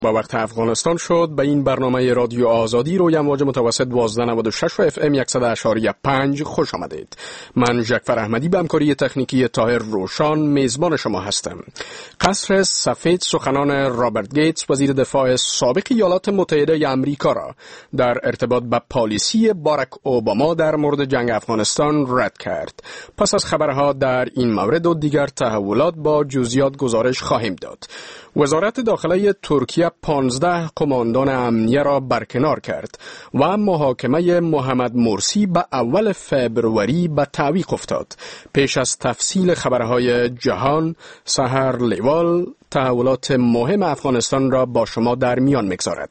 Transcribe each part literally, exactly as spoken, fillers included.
با وقت افغانستان شد. به این برنامه رادیو آزادی روی امواج متوسط دوازده نود و شش و اف ام صد و پنج خوش آمدید. من جعفر احمدی به همکاری تکنیکی طاهر روشان میزبان شما هستم. قصر سفید سخنان رابرت گیتس وزیر دفاع سابق ایالات متحده آمریکا را در ارتباط با پالیسی باراک اوباما در مورد جنگ افغانستان رد کرد. پس از خبرها در این مورد و دیگر تحولات با جزئیات گزارش خواهیم داد. وزارت داخله ترکیه پانزده قماندان امنیه را برکنار کرد و محاکمه محمد مرسی به اول فبروری به تعویق افتاد. پیش از تفصیل خبرهای جهان، سحر لیوال تحولات مهم افغانستان را با شما در میان می‌گذارد.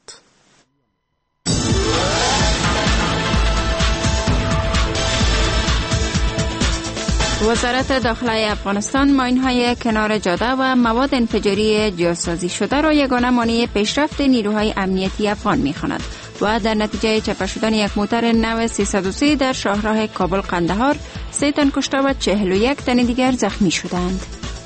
وزارت داخله افغانستان ماین‌های کنار جاده و مواد انفجاری جاسازی شده را یگانه مانع پیشرفت نیروهای امنیتی افغان می‌خواند و در نتیجه چپه شدن یک موتر نو سیصد و سه در شاهراه کابل قندهار سه تن کشته و چهل و یک تن دیگر زخمی شدند.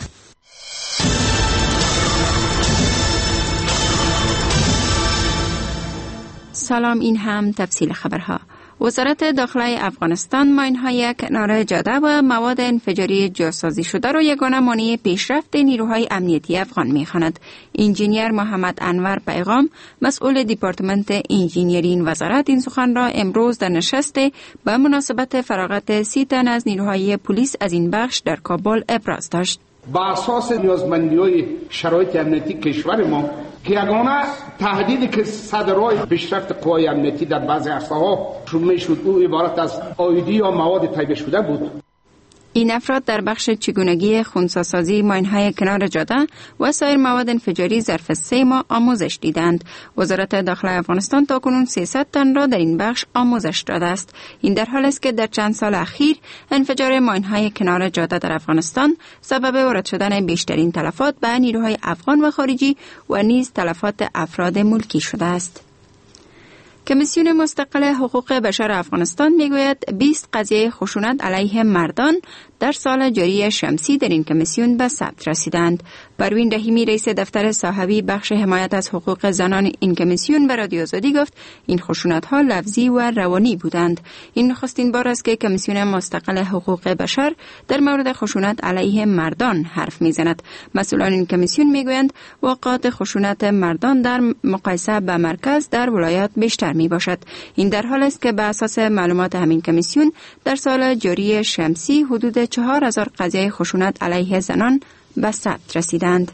سلام، این هم تفصیل خبرها. وزارت داخله افغانستان ماین‌های کنار جاده و مواد انفجاری جاسازی شده را یگانه مانع پیشرفت نیروهای امنیتی افغان می‌خواند. انجینیر محمد انور پیغام، مسئول دیپارتمنت انجینیری این وزارت، این سخن را امروز در نشست به مناسبت فراغت سی تن از نیروهای پلیس از این بخش در کابل ابراز داشت. با اساس نیازمندی‌های شرایط امنیتی کشور ما که یگانه تهدیدی که صدرای پیشرفت قوای امنیتی در بعضی عرصه‌ها شروع شد او عبارت از آیدی یا مواد تایید شده بود. این افراد در بخش چگونگی خنثی‌سازی ماین‌های کنار جاده و سایر مواد انفجاری ظرف سه ماه آموزش دیدند. وزارت داخله افغانستان تاکنون سیصد تن را در این بخش آموزش داده است. این در حالی است که در چند سال اخیر انفجار ماین‌های کنار جاده در افغانستان سبب وارد شدن بیشترین تلفات به نیروهای افغان و خارجی و نیز تلفات افراد ملکی شده است. کمیسیون مستقل حقوق بشر افغانستان میگوید بیست قضیه خشونت علیه مردان در سال جاری شمسی در این کمیسیون به ثبت رسیدند. پروین رحیمی رئیس دفتر صاحبی بخش حمایت از حقوق زنان این کمیسیون به رادیو آزادی گفت این خشونت‌ها لفظی و روانی بودند. این نخستین بار است که کمیسیون مستقل حقوق بشر در مورد خشونت علیه مردان حرف میزند. مسئولان این کمیسیون میگویند واقعات خشونت مردان در مقایسه با مرکز در ولایات بیشتر می باشد. این در حال است که به اساس معلومات همین کمیسیون در سال جاری شمسی حدود چهار هزار قضیه خشونت علیه زنان به ثبت رسیدند.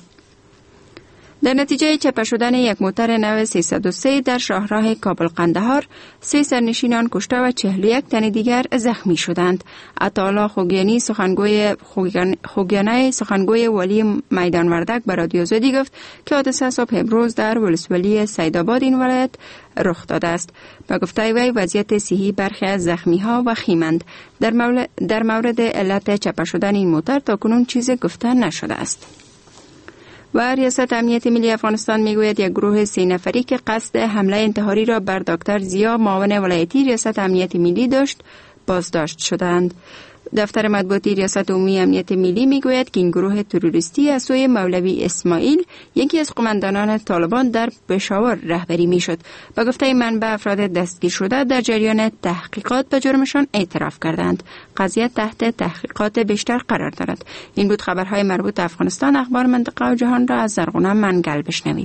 در نتیجه چپه شدن یک موتر نو سیصد و سه در شاهراه کابل قندهار سه سرنشینان کشته و چهل و یک تن دیگر زخمی شدند. عطاالله خوگیانی سخنگوی خوگیانه سخنگوی ولی میدان وردک به رادیو آزادی گفت که حادثه صبح امروز در ولسوالی سیدآباد این ولایت رخ داده است. با گفته وی وضعیت صحی برخی از زخمی ها وخیمند. در مورد در مورد علت چپه شدن این موتر تاکنون چیزی گفته نشده است. و ریاست امنیت ملی افغانستان میگوید یک گروه سه نفری که قصد حمله انتحاری را بر دکتر زیا معاون ولایتی ریاست امنیت ملی داشت بازداشت شدند. دفتر مطبوعاتی ریاست عمومی امنیت ملی میگوید که این گروه تروریستی از سوی مولوی اسماعیل یکی از قماندانان طالبان در پشاور رهبری میشد. با گفته منبع افراد دستگیر شده در جریان تحقیقات به جرمشان اعتراف کردند. قضیه تحت تحقیقات بیشتر قرار دارد. این بود خبرهای مربوط به افغانستان. اخبار منطقه و جهان را از زرغونه منگل بشنوید.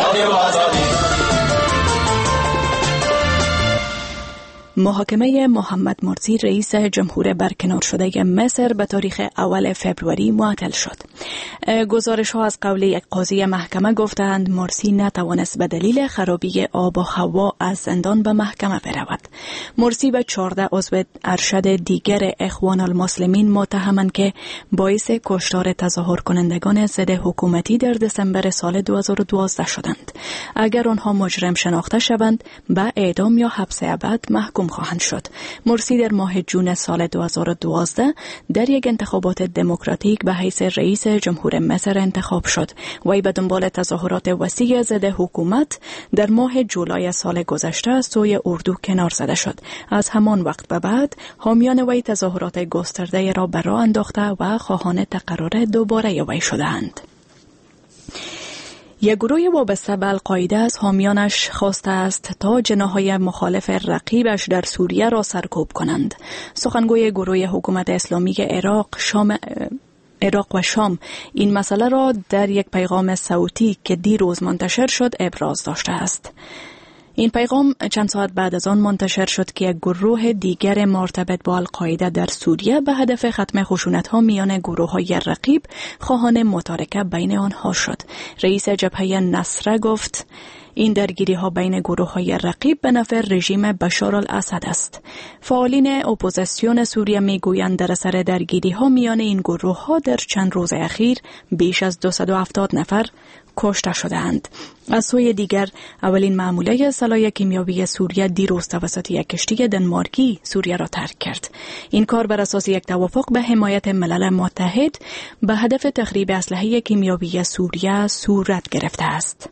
محاکمه محمد مرسی رئیس جمهور برکنار شده مصر به تاریخ اول فبروری معطل شد. گزارش ها از قول یک قاضی محکمه گفتند مرسی نتوانست به دلیل خرابی آب و هوا از زندان به محکمه برود. مرسی و چهارده عضو ارشد دیگر اخوان المسلمین متهمند که باعث کشتار تظاهر کنندگان ضد حکومتی در دسامبر سال دو هزار و دوازده شدند. اگر آنها مجرم شناخته شوند به اعدام یا حبس ابد محکوم خواهند شد. مرسی در ماه جون سال دو هزار و دوازده در یک انتخابات دموکراتیک به حیث رئیس جمهور مصر انتخاب شد. وی به دنبال تظاهرات وسیع ضد حکومت در ماه جولای سال گذشته از سوی اردو کنار زده شد. از همان وقت به بعد حامیان وی تظاهرات گسترده را به راه انداخته و خواهان تقرر دوباره وی شدند. یک گروه وابسته به القاعده از حامیانش خواسته است تا جناح‌های مخالف رقیبش در سوریه را سرکوب کنند. سخنگوی گروه حکومت اسلامی عراق شام عراق و شام این مسئله را در یک پیغام صوتی که دیروز منتشر شد ابراز داشته است. این پیغام چند ساعت بعد از آن منتشر شد که یک گروه دیگر مرتبط با القاعده در سوریه به هدف ختم خشونت‌ها میان گروه‌های رقیب خواهان متارکه بین آنها شد. رئیس جبهه نصره گفت این درگیری ها بین گروه های رقیب به نفع رژیم بشار الاسد است. فعالین اپوزیسیون سوریه می گویند در اثر درگیری ها میان این گروه ها در چند روز اخیر بیش از دویست و هفتاد نفر کشته شدند. از سوی دیگر اولین ماموریت سلاح کیمیاوی سوریه دیروز توسط یک کشتی دنمارکی سوریه را ترک کرد. این کار بر اساس یک توافق به حمایت ملل متحد به هدف تخریب اسلحه کیمیاوی سوریه صورت گرفته است.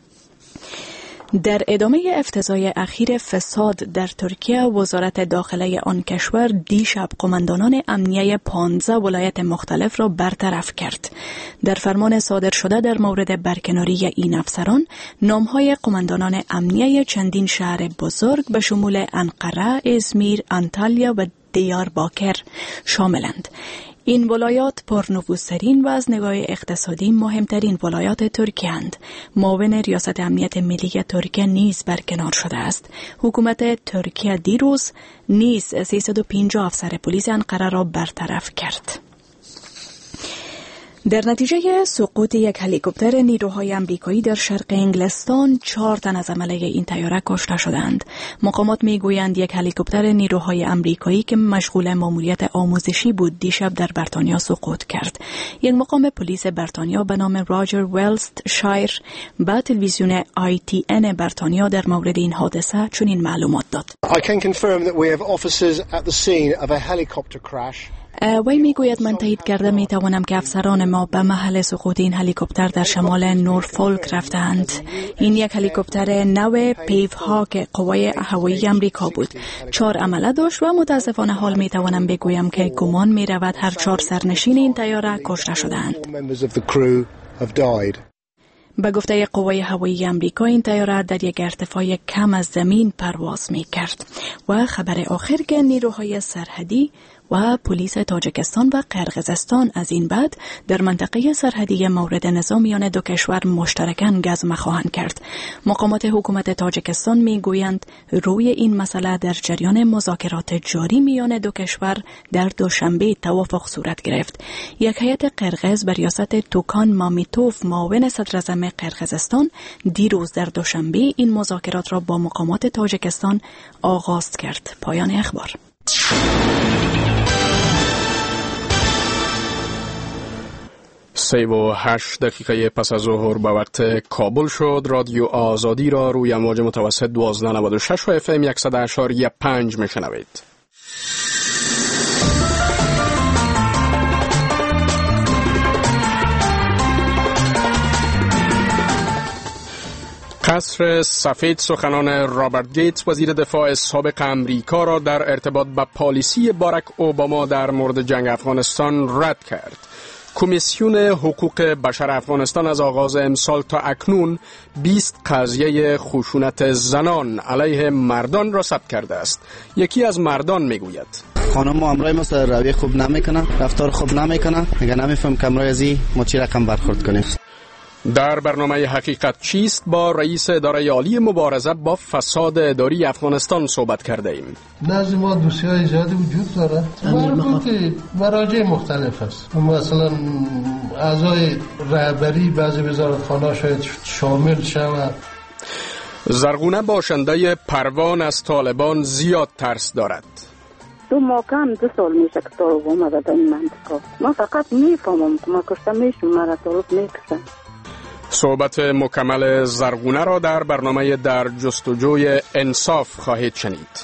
در ادامه افتضاح اخیر فساد در ترکیه، وزارت داخله آن کشور دیشب قماندانان امنیه پانزده ولایت مختلف را برطرف کرد. در فرمان صادر شده در مورد برکناری این افسران، نامهای قماندانان امنیه چندین شهر بزرگ به شمول انقره، ازمیر، انطالیا و دیارباکر شاملند. این ولایات پرنفوذترین و از نگاه اقتصادی مهمترین ولایات ترکیه اند. معاون ریاست امنیت ملی ترکیه نیز برکنار شده است. حکومت ترکیه دیروز نیز سیصد و پنجاه افسر پلیس انقره را برطرف کرد. در نتیجه سقوط یک هلیکوپتر نیروهای آمریکایی در شرق انگلستان، چهار تن از عمله این طیاره کشته شدند. مقامات میگویند یک هلیکوپتر نیروهای آمریکایی که مشغول ماموریت آموزشی بود دیشب در بریتانیا سقوط کرد. یک مقام پلیس بریتانیا به نام راجر ویلست شایر به تلویزیون آی تی ان بریتانیا در مورد این حادثه چنین معلومات داد. I can confirm that we have officers at the scene of a helicopter crash. وی میگوید من تایید کرده می توانم که افسران ما به محل سقوط این هلیکوپتر در شمال نورفولک رفتند. این یک هلیکوپتر نو پیو ها که قوای هوایی آمریکا بود. چهار عمله داشت و متاسفانه حال می توانم بگویم که گمان می رود هر چهار سرنشین این طیاره کشته شدند. به گفته قوای هوایی آمریکا این طیاره در یک ارتفاع کم از زمین پرواز می کرد. و خبر آخر که نیروهای سرحدی و پلیس تاجیکستان و قرقیزستان از این بعد در منطقه سرحدی مورد نزاع میان دو کشور مشترکاً گزم خواهند کرد. مقامات حکومت تاجیکستان میگویند روی این مسئله در جریان مذاکرات جاری میان دو کشور در دوشنبه توافق صورت گرفت. یک هیئت قرقیز به ریاست توکان مامیتوف، معاون صدر اعظم قرقیزستان، دیروز در دوشنبه این مذاکرات را با مقامات تاجیکستان آغاز کرد. پایان اخبار. سه و هشت دقیقه پس از ظهر به وقت کابل شد. رادیو آزادی را روی امواج متوسط دوازده نود و شش و اف ام صد اشاری پنج میشنوید. قصر سفید سخنان رابرت گیتس وزیر دفاع سابق امریکا را در ارتباط با پالیسی باراک اوباما در مورد جنگ افغانستان رد کرد. کمیسیون حقوق بشر افغانستان از آغاز امسال تا اکنون بیست قضیه خشونت زنان علیه مردان را ثبت کرده است. یکی از مردان میگوید خانم ما امرای ما روی خوب نمیکنه، رفتار خوب نمیکنه، میگه نمیفهم که امرای از این ما چی رقم برخورد کنیم. در برنامه حقیقت چیست با رئیس اداره عالی مبارزه با فساد اداری افغانستان صحبت کرده ایم. نزد ما دوسیهای زیادی وجود داره، مربوط مراجع مختلف است. مثلا اعضای رهبری بعضی وزارتخانه‌ها شاید شامل شود. زرغونه باشنده پروان از طالبان زیاد ترس دارد. دو ماه کم دو سال میشه که طالب اومده در این منطقه. من فقط میفهمم که من کشته میشم، مرا طالب میکشن. صحبت مکمل زرغونه را در برنامه در جستجوی انصاف خواهید شنید.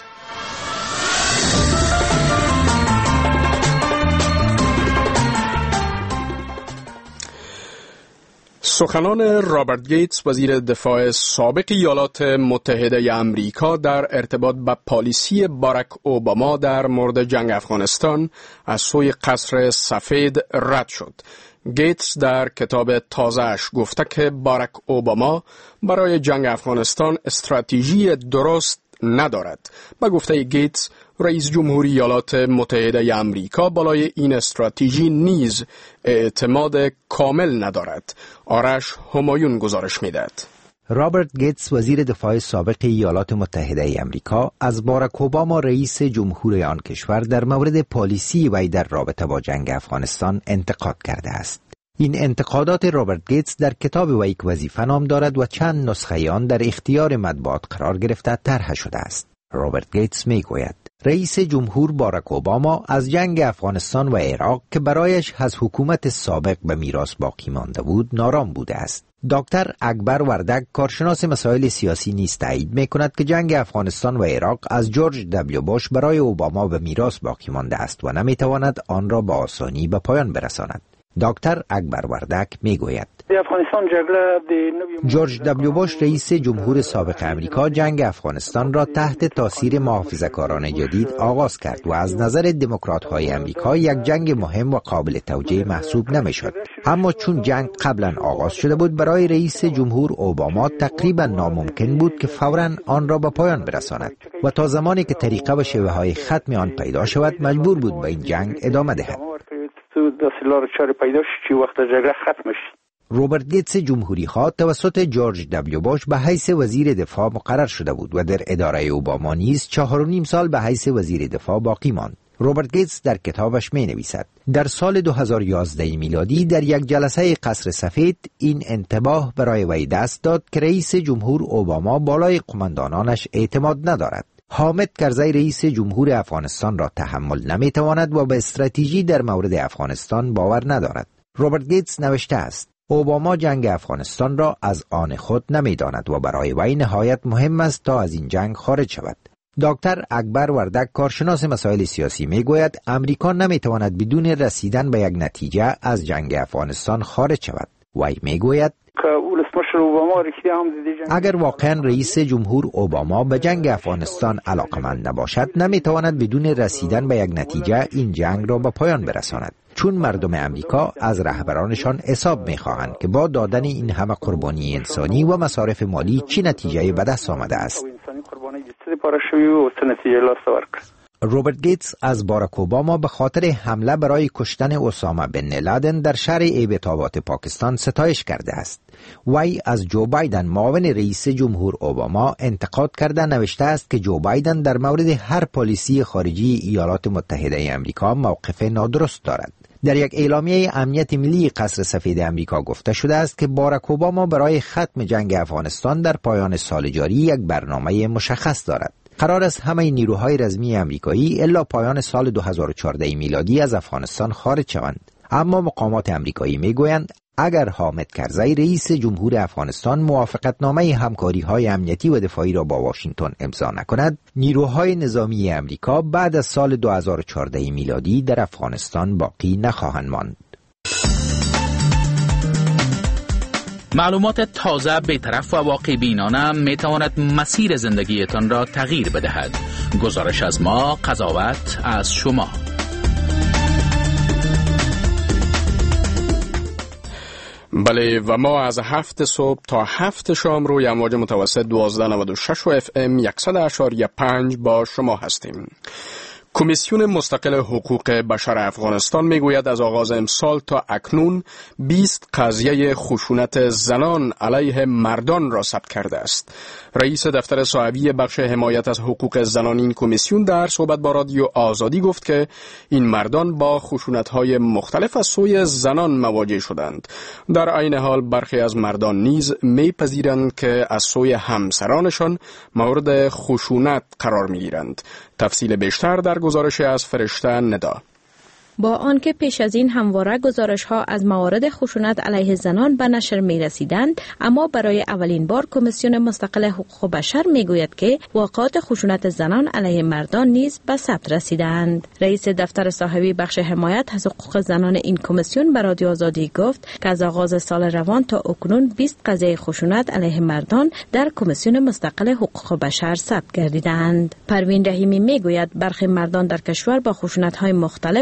سخنان رابرت گیتس وزیر دفاع سابق ایالات متحده آمریکا در ارتباط با پالیسی باراک اوباما در مورد جنگ افغانستان از سوی قصر سفید رد شد. گیتس در کتاب تازه‌اش گفته که باراک اوباما برای جنگ افغانستان استراتژی درست ندارد. با گفته گیتس، رئیس جمهوری ایالات متحده آمریکا بالای این استراتژی نیز اعتماد کامل ندارد. آرش همایون گزارش می‌دهد. رابرت گیتس وزیر دفاع سابق ایالات متحده آمریکا از باراک اوباما رئیس جمهور آن کشور در مورد پالیسی وی در رابطه با جنگ افغانستان انتقاد کرده است. این انتقادات رابرت گیتس در کتاب وی که وظیفه نام دارد و چند نسخه آن در اختیار مطبوعات قرار گرفته طرح شده است. رابرت گیتس می گوید رئیس جمهور باراک اوباما از جنگ افغانستان و عراق که برایش از حکومت سابق به میراث باقی مانده بود نارام بوده است. دکتر اکبر وردک کارشناس مسائل سیاسی نیز تایید می کند که جنگ افغانستان و عراق از جورج دبلیو بوش برای اوباما به میراث باقی مانده است و نمی تواند آن را به آسانی به پایان برساند. دکتر اکبر وردک می گوید جورج دبلیو بوش رئیس جمهور سابق امریکا جنگ افغانستان را تحت تاثیر محافظه‌کاران جدید آغاز کرد و از نظر دموکرات‌های امریکا یک جنگ مهم و قابل توجیه محسوب نمی‌شد. اما چون جنگ قبلا آغاز شده بود برای رئیس جمهور اوباما تقریبا ناممکن بود که فوراً آن را به پایان برساند و تا زمانی که طریقه و شیوه‌های ختم آن پیدا شود مجبور بود به این جنگ ادامه دهد. روبرت گیتس جمهوری خواه توسط جورج دبلیو بوش به حیث وزیر دفاع مقرر شده بود و در اداره اوباما نیز چهار و نیم سال به حیث وزیر دفاع باقی ماند. روبرت گیتس در کتابش می نویسد در سال دو هزار و یازده میلادی در یک جلسه قصر سفید این انتباه برای وی دست داد که رئیس جمهور اوباما بالای قماندانانش اعتماد ندارد. حامد کرزی رئیس جمهور افغانستان را تحمل نمیتواند و به استراتژی در مورد افغانستان باور ندارد. روبرت گیتس نوشته است اوباما جنگ افغانستان را از آن خود نمیداند و برای وی نهایت مهم است تا از این جنگ خارج شود. دکتر اکبر وردک کارشناس مسائل سیاسی میگوید امریکا نمیتواند بدون رسیدن به یک نتیجه از جنگ افغانستان خارج شود. وی میگوید اگر واقعا رئیس جمهور اوباما به جنگ افغانستان علاقمند نباشد نمیتواند بدون رسیدن به یک نتیجه این جنگ را به پایان برساند، چون مردم امریکا از رهبرانشان حساب میخواهند که با دادن این همه قربانی انسانی و مصارف مالی چی نتیجه به دست آمده است. روبرت گیتس از باراک اوباما به خاطر حمله برای کشتن اسامه بن لادن در شهر ایبتابات پاکستان ستایش کرده است. وی از جو بایدن معاون رئیس جمهور اوباما انتقاد کرده نوشته است که جو بایدن در مورد هر پالیسی خارجی ایالات متحده آمریکا موقف نادرست دارد. در یک اعلامیه امنیت ملی قصر سفید آمریکا گفته شده است که باراک اوباما برای ختم جنگ افغانستان در پایان سال جاری یک برنامه مشخص دارد. قرار است همه نیروهای رزمی آمریکایی الا پایان سال دو هزار و چهارده میلادی از افغانستان خارج شوند. اما مقامات آمریکایی میگویند اگر حامد کرزی رئیس جمهور افغانستان موافقتنامه همکاری‌های امنیتی و دفاعی را با واشنگتن امضا نکند، نیروهای نظامی آمریکا بعد از سال دو هزار و چهارده میلادی در افغانستان باقی نخواهند ماند. معلومات تازه، بی‌طرف و واقع بینانه می تواند مسیر زندگیتان را تغییر بدهد. گزارش از ما، قضاوت از شما. بله و ما از هفت صبح تا هفت شام روی امواج متوسط دوازده نود و شش و اف ام صد اشاری پنج با شما هستیم. کمیسیون مستقل حقوق بشر افغانستان میگوید از آغاز امسال تا اکنون بیست قضیه خشونت زنان علیه مردان را ثبت کرده است. رئیس دفتر صاحبی بخش حمایت از حقوق زنان این کمیسیون در صحبت با رادیو آزادی گفت که این مردان با خشونت‌های مختلف از سوی زنان مواجه شدند. در عین حال برخی از مردان نیز میپذیرند که از سوی همسرانشان مورد خشونت قرار میگیرند. تفصیل بیشتر در گزارش از فرشته ندا. با آنکه پیش از این همواره گزارش‌ها از موارد خشونت علیه زنان به نشر می‌رسیدند، اما برای اولین بار کمیسیون مستقل حقوق بشر می‌گوید که واقعات خشونت زنان علیه مردان نیز به ثبت رسیدند. رئیس دفتر صاحبی بخش حمایت از حقوق زنان این کمیسیون به رادیو آزادی گفت که از آغاز سال روان تا اکنون بیست قضیه خشونت علیه مردان در کمیسیون مستقل حقوق بشر ثبت گردیدند. پروین رحیمی می‌گوید برخی مردان در کشور با خشونت‌های مختلف مانند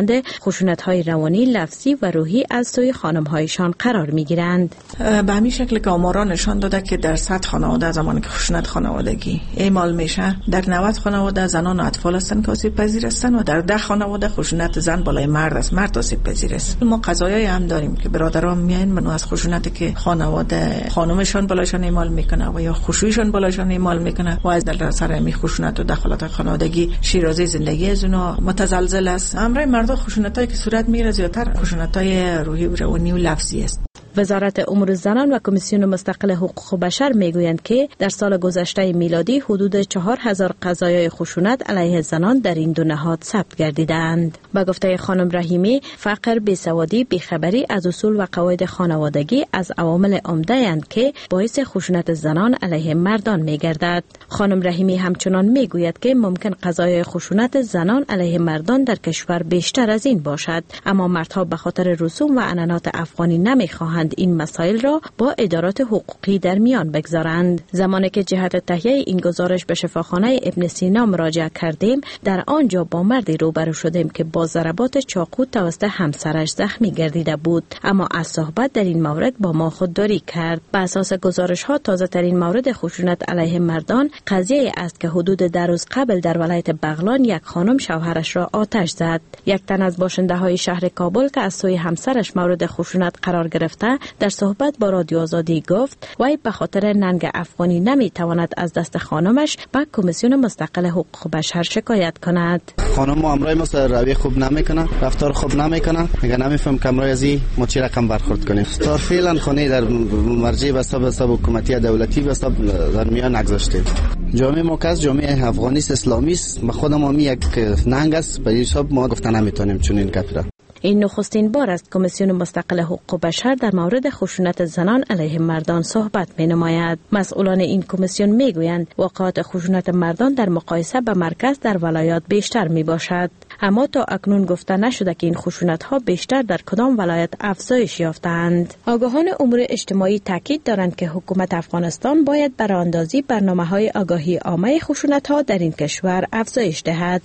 مانند خشونت‌های روانی، لفظی و روحی از سوی خانم‌هایشان قرار می‌گیرند. به همین شکل که آمارا نشان داده که در صد خانواده زمانی که خشونت خانوادگی اعمال میشه، در نود خانواده زنان و اطفال هستند که آسیب پذیر هستند و در ده خانواده خشونت زن بالای مرد است، مرد آسیب پذیر است. ما قضایایی هم داریم که برادران میاین منو از خشونتی که خانواده خانمشان بالایشان اعمال میکنه و یا خشویشان بالایشان اعمال میکنه و از در سر می خشونت و دخالت خانوادگی شیرازه زندگی از اونها متزلزل است. امر مرد خشونتایی که صورت میگیره زیاتر خشونتای روحی و روانی و لفظی است. وزارت امور زنان و کمیسیون مستقل حقوق بشر میگویند که در سال گذشته میلادی حدود چهار هزار قضایای خشونت علیه زنان در این دو نهاد ثبت گردیدند. با گفته خانم رحیمی، فقر، بیسوادی، بیخبری از اصول و قواعد خانوادگی از عوامل عمده اند که باعث خشونت زنان علیه مردان میگردد. خانم رحیمی همچنان میگوید که ممکن قضایای خشونت زنان علیه مردان در کشور بیشتر از این باشد، اما مردها به خاطر رسوم و عنعنات افغانی نمیخواهند این مسائل را با ادارات حقوقی در میان بگذارند. زمانی که جهت تهیه این گزارش به شفاخانه ابن سینا مراجعه کردیم، در آنجا با مردی روبرو شدیم که با ضربات چاقو توسط همسرش زخمی گردیده بود، اما از صحبت در این مورد با ما خودداری کرد. بر اساس گزارش ها تازه ترین مورد خشونت علیه مردان قضیه است که حدود در روز قبل در ولایت بغلان یک خانم شوهرش را آتش زد. یک تن از باشنده های شهر کابل که از سوی همسرش مورد خشونت قرار گرفته در صحبت با رادیو آزادی گفت وی به خاطر ننگ افغانی نمیتواند از دست خانمش به کمیسیون مستقل حقوق بشر شکایت کند. خانم ما امرای ما روی خوب نمیکنه، رفتار خوب نمیکنه، میگه نمیفهم که امرای ازی ما چی رقم برخورد کنیم. تا فعلا خانه در مرجع به حساب حساب حکومتی دولتی به حساب در میان نگذاشته. جامعه ما که از جامعه افغانیست اسلامی است، به خود ما می یک ننگ است، به حساب ما گفته نمیتونیم چون این کفره. این نخستین بار است کمیسیون مستقل حقوق بشر در مورد خشونت زنان علیه مردان صحبت می نماید. مسئولان این کمیسیون می گویند واقعات خشونت مردان در مقایسه به مرکز در ولایات بیشتر می باشد، اما تا اکنون گفته نشده که این خشونت ها بیشتر در کدام ولایت افزایش یافتند. آگاهان امور اجتماعی تاکید دارند که حکومت افغانستان باید براندازی برنامه‌های آگاهی عامه خشونت ها در این کشور افزایش دهد.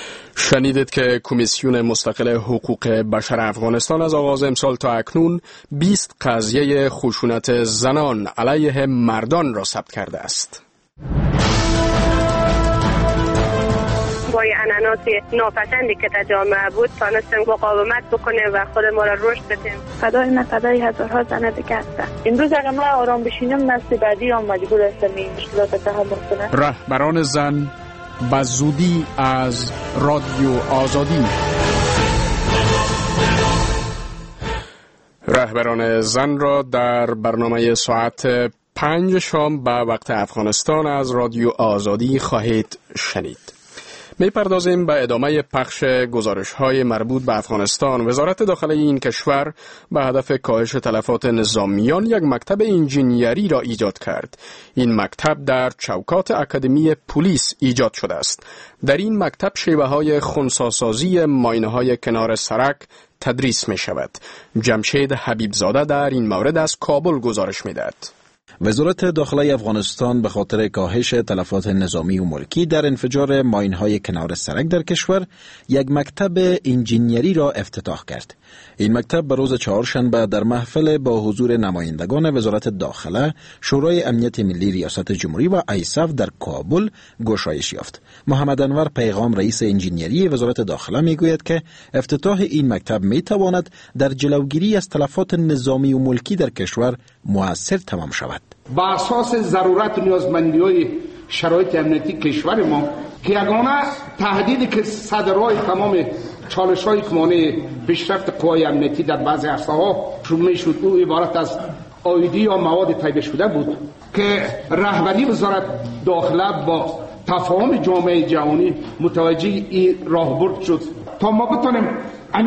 شنیدید که کمیسیون مستقل حقوق بشر افغانستان از آغاز امسال تا اکنون بیست قضیه خشونت زنان علیه مردان را ثبت کرده است. با عنعنات ناپسندی که در جامعه بود تانستیم مقاومت بکنیم و خود ما را رشد بدیم. فدای نه فدای هزارها زن دیگه هستن. امروز اگر ما آرام بشینیم نسل بعدی هم مجبور هستیم این مشکلات تحمل کنیم. رهبران زن به زودی از رادیو آزادی. رهبران زن را در برنامه ساعت پنج شام به وقت افغانستان از رادیو آزادی خواهید شنید. می پردازیم به ادامه پخش گزارش‌های مربوط به افغانستان. وزارت داخلی این کشور به هدف کاهش تلفات نظامیان یک مکتب انجینیری را ایجاد کرد. این مکتب در چوکات اکادمی پلیس ایجاد شده است. در این مکتب شیوه‌های خنثی‌سازی ماینه‌های کنار سرک تدریس می شود. جمشید حبیبزاده در این مورد از کابل گزارش می دهد. وزارت داخلی افغانستان به خاطر کاهش تلفات نظامی و ملکی در انفجار ماین‌های کنار سرک در کشور یک مکتب انجینیری را افتتاح کرد. این مکتب به روز چهارشنبه در محفل با حضور نمایندگان وزارت داخله، شورای امنیت ملی ریاست جمهوری و ایساف در کابل گشایش یافت. محمد انور پیغام رئیس انجینیری وزارت داخله میگوید که افتتاح این مکتب میتواند در جلوگیری از تلفات نظامی و ملکی در کشور مؤثر تمام شود. با اساس ضرورت و نیازمندی‌های شرایط امنیتی کشور ما که یگانه تهدیدی که صدرای تمام چالش‌های که مانع پیشرفت قوای امنیتی در بعضی عرصه‌ها میشد او عبارت از آیدی یا مواد تایید شده بود که رهبری وزارت داخله با تفاهم جامعه جهانی متوجه این راهبرد شد تا ما بتونیم همین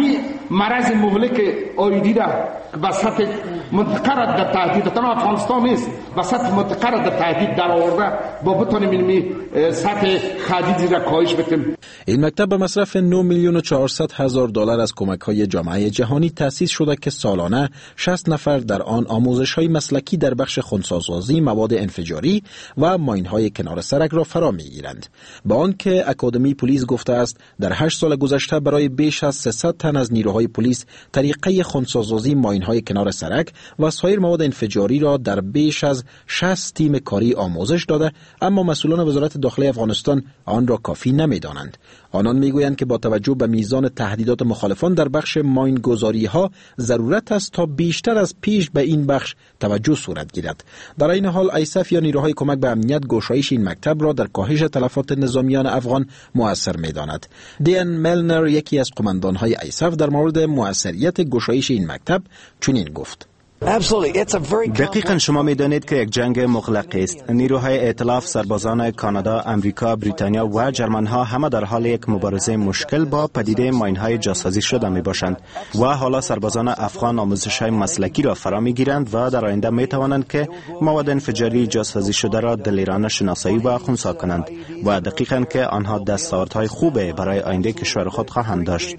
مرض مهلک آیدی را وسط منطقه را در تهدید، تنها افغانستان نیست، وسط منطقه را در تهدید در آورده با بتانیم اینمی سطح تهدید را کاهش بدیم. این مکتب به مصرف نه میلیون و چهارصد هزار دلار از کمک‌های جامعه جهانی تأسیس شده که سالانه شصت نفر در آن آموزش‌های مسلکی در بخش خنثی‌سازی، مواد انفجاری و ماین‌های کنار سرک را فرا می‌گیرند. با آنکه اکادمی پلیس گفته است در هشت سال گذشته برای بیش از سیصد تن از نیروهای پلیس طریقه خنثی‌سازی ماین‌های کنار سرک و سایر مواد انفجاری را در بیش از شصت تیم کاری آموزش داده، اما مسئولان وزارت داخلی افغانستان آن را کافی نمی‌دانند. آنان میگویند که با توجه به میزان تهدیدات مخالفان در بخش ماین گذاری ها ضرورت است تا بیشتر از پیش به این بخش توجه صورت گیرد. در این حال ایساف یا نیروهای کمک به امنیت گشایش این مکتب را در کاهش تلفات نظامیان افغان مؤثر می‌داند. دیان ملنر، یکی از قماندان‌های ایساف، در مورد مؤثریت گشایش این مکتب چنین گفت: دقیقاً شما می‌دانید که یک جنگ مغلق است. نیروهای ائتلاف، سربازان کانادا، امریکا، بریتانیا و جرمن‌ها همه در حال یک مبارزه مشکل با پدیده ماین‌های جاسازی شده می‌باشند و حالا سربازان افغان آموزش‌های مسلکی را فرا می‌گیرند و در آینده می‌توانند که مواد انفجاری جاسازی شده را دلیرانه شناسایی و خنثی کنند و دقیقاً که آنها دستاوردهای خوب برای آینده کشور خود خواهند داشت.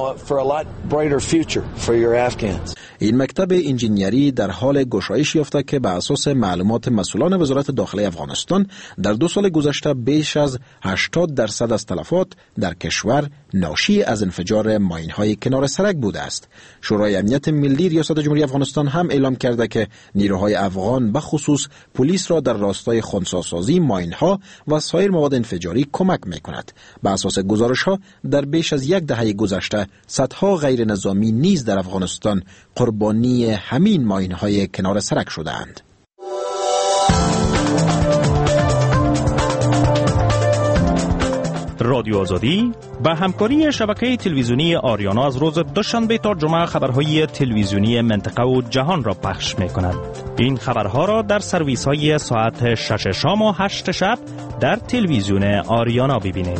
این مکتب انجینیری در حال گشایش یافته که بر اساس معلومات مسئولان وزارت داخلی افغانستان در دو سال گذشته بیش از هشتاد درصد از تلفات در کشور ناشی از انفجار ماین‌های کنار سرک بوده است. شورای امنیت ملی ریاست جمهوری افغانستان هم اعلام کرده که نیروهای افغان به خصوص پلیس را در راستای خنثی‌سازی ماین‌ها و سایر مواد انفجاری کمک می‌کند. بر اساس گزارش‌ها در بیش از یک دهه گذشته صدها غیر نظامی نیز در افغانستان قربانی همین ماین‌های کنار سرک شده‌اند. رادیو آزادی با همکاری شبکه تلویزیونی آریانا از روز دوشنبه تا جمعه خبرهای تلویزیونی منطقه و جهان را پخش می‌کند. این خبرها را در سرویس های ساعت شش شام و هشت شب در تلویزیون آریانا ببینید.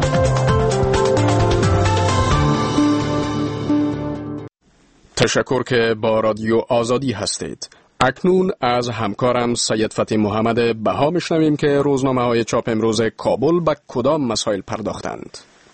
تشکر که با رادیو آزادی هستید. اکنون از همکارم سید فتح محمد بها میشنویم که روزنامه‌های چاپ امروز کابل به کدام مسائل پرداختند.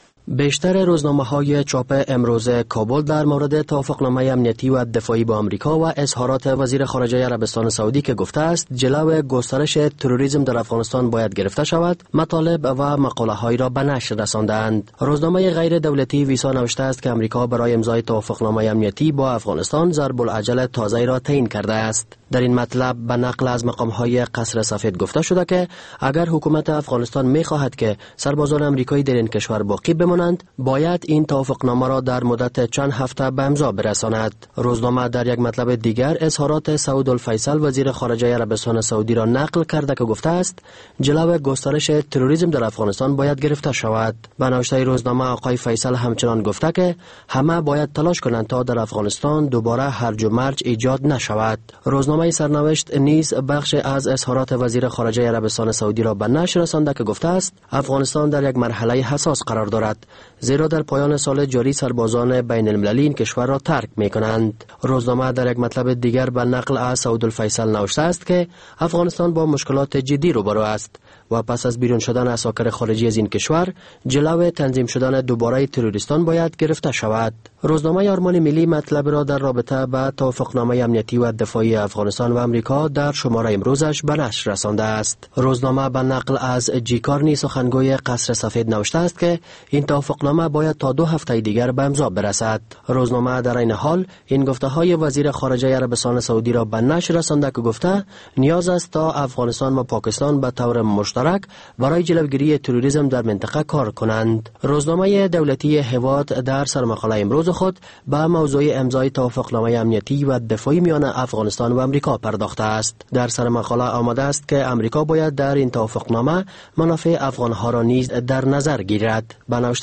بیشتر روزنامه‌های چاپ امروز کابل در مورد توافقنامه امنیتی و دفاعی با آمریکا و اظهارات وزیر خارجه عربستان سعودی که گفته است جلو گسترش تروریسم در افغانستان باید گرفته شود، مطالب و مقاله‌هایی را به نشر رساندند. روزنامه غیر دولتی ویسا نوشته است که آمریکا برای امضای توافقنامه امنیتی با افغانستان ضرب العجل تازه‌ای را تعیین کرده است. در این مطلب به نقل از مقام‌های قصر سفید گفته شده که اگر حکومت افغانستان می‌خواهد که سربازان آمریکایی در این کشور باقی بمانند، باید این توافقنامه را در مدت چند هفته به امضا برساند. روزنامه در یک مطلب دیگر اظهارات سعود الفیصل وزیر خارجه عربستان سعودی را نقل کرده که گفته است جلو گسترش تروریسم در افغانستان باید گرفته شود. به نوشته روزنامه آقای فیصل همچنان گفته که همه باید تلاش کنند تا در افغانستان دوباره هرج و مرج ایجاد نشود. روزنامه سرنوشت نیز بخش از اظهارات وزیر خارجه عربستان سعودی را به نشر رسانده که گفته است افغانستان در یک مرحله حساس قرار دارد، زیرا در پایان سال جاری سربازان بین المللی این کشور را ترک می کنند. روزنامه در یک مطلب دیگر به نقل از سعود الفیصل نوشته است که افغانستان با مشکلات جدی روبرو است و پس از بیرون شدن اساکر خارجی از این کشور جلو تنظیم شدن دوباره تروریستان باید گرفته شود. روزنامه آرمان ملی مطلب را در رابطه با توافقنامه امنیتی و دفاعی افغانستان و آمریکا در شماره امروزش به نشر رسانده است. روزنامه به نقل از جیکارنی سخنگوی قصر سفید نوشته است که این توافقنامه باید تا دو هفته دیگر به امضا برسد. روزنامه در این حال این گفته‌های وزیر خارجه عربستان سعودی را به نشر رسانده که گفته نیاز است تا افغانستان و پاکستان به طور مشترک برای جلوگیری تروریسم در منطقه کار کنند. روزنامه دولتی هواد در سرمقاله امروز خود به موضوع امضای توافقنامه امنیتی و دفاعی میان افغانستان و آمریکا پرداخته است. در سرمقاله آمده است که آمریکا باید در این توافقنامه منافع افغانها را نیز در نظر گیرد. به نوشته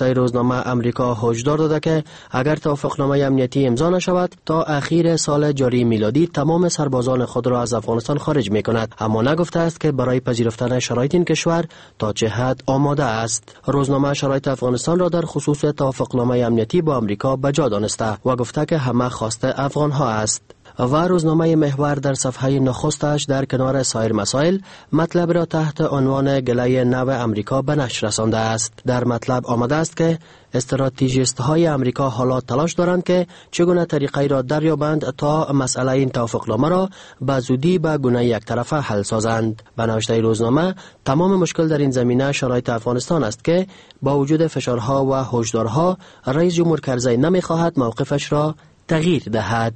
نوشته روزنامه امریکا هشدار داده که اگر توافقنامه امنیتی امضا نشود تا اخیر سال جاری میلادی تمام سربازان خود را از افغانستان خارج میکند، اما نگفته است که برای پذیرفتن شرایط این کشور تا چه حد آماده است. روزنامه شرایط افغانستان را در خصوص توافقنامه امنیتی با امریکا بجا دانسته و گفته که همه خواسته افغان ها است. و روزنامه محور در صفحه نخستش در کنار سایر مسائل مطلب را تحت عنوان گله نو امریکا به نشر رسانده است. در مطلب آمده است که استراتژیست های امریکا حالا تلاش دارند که چگونه طریقی را دریابند تا مسئله این توافقنامه را به زودی به گونه یک طرفه حل سازند. به نوشته روزنامه تمام مشکل در این زمینه شرایط افغانستان است که با وجود فشارها و هشدارها رئیس جمهور کرزی نمیخواهد موقفش را تغییر دهد.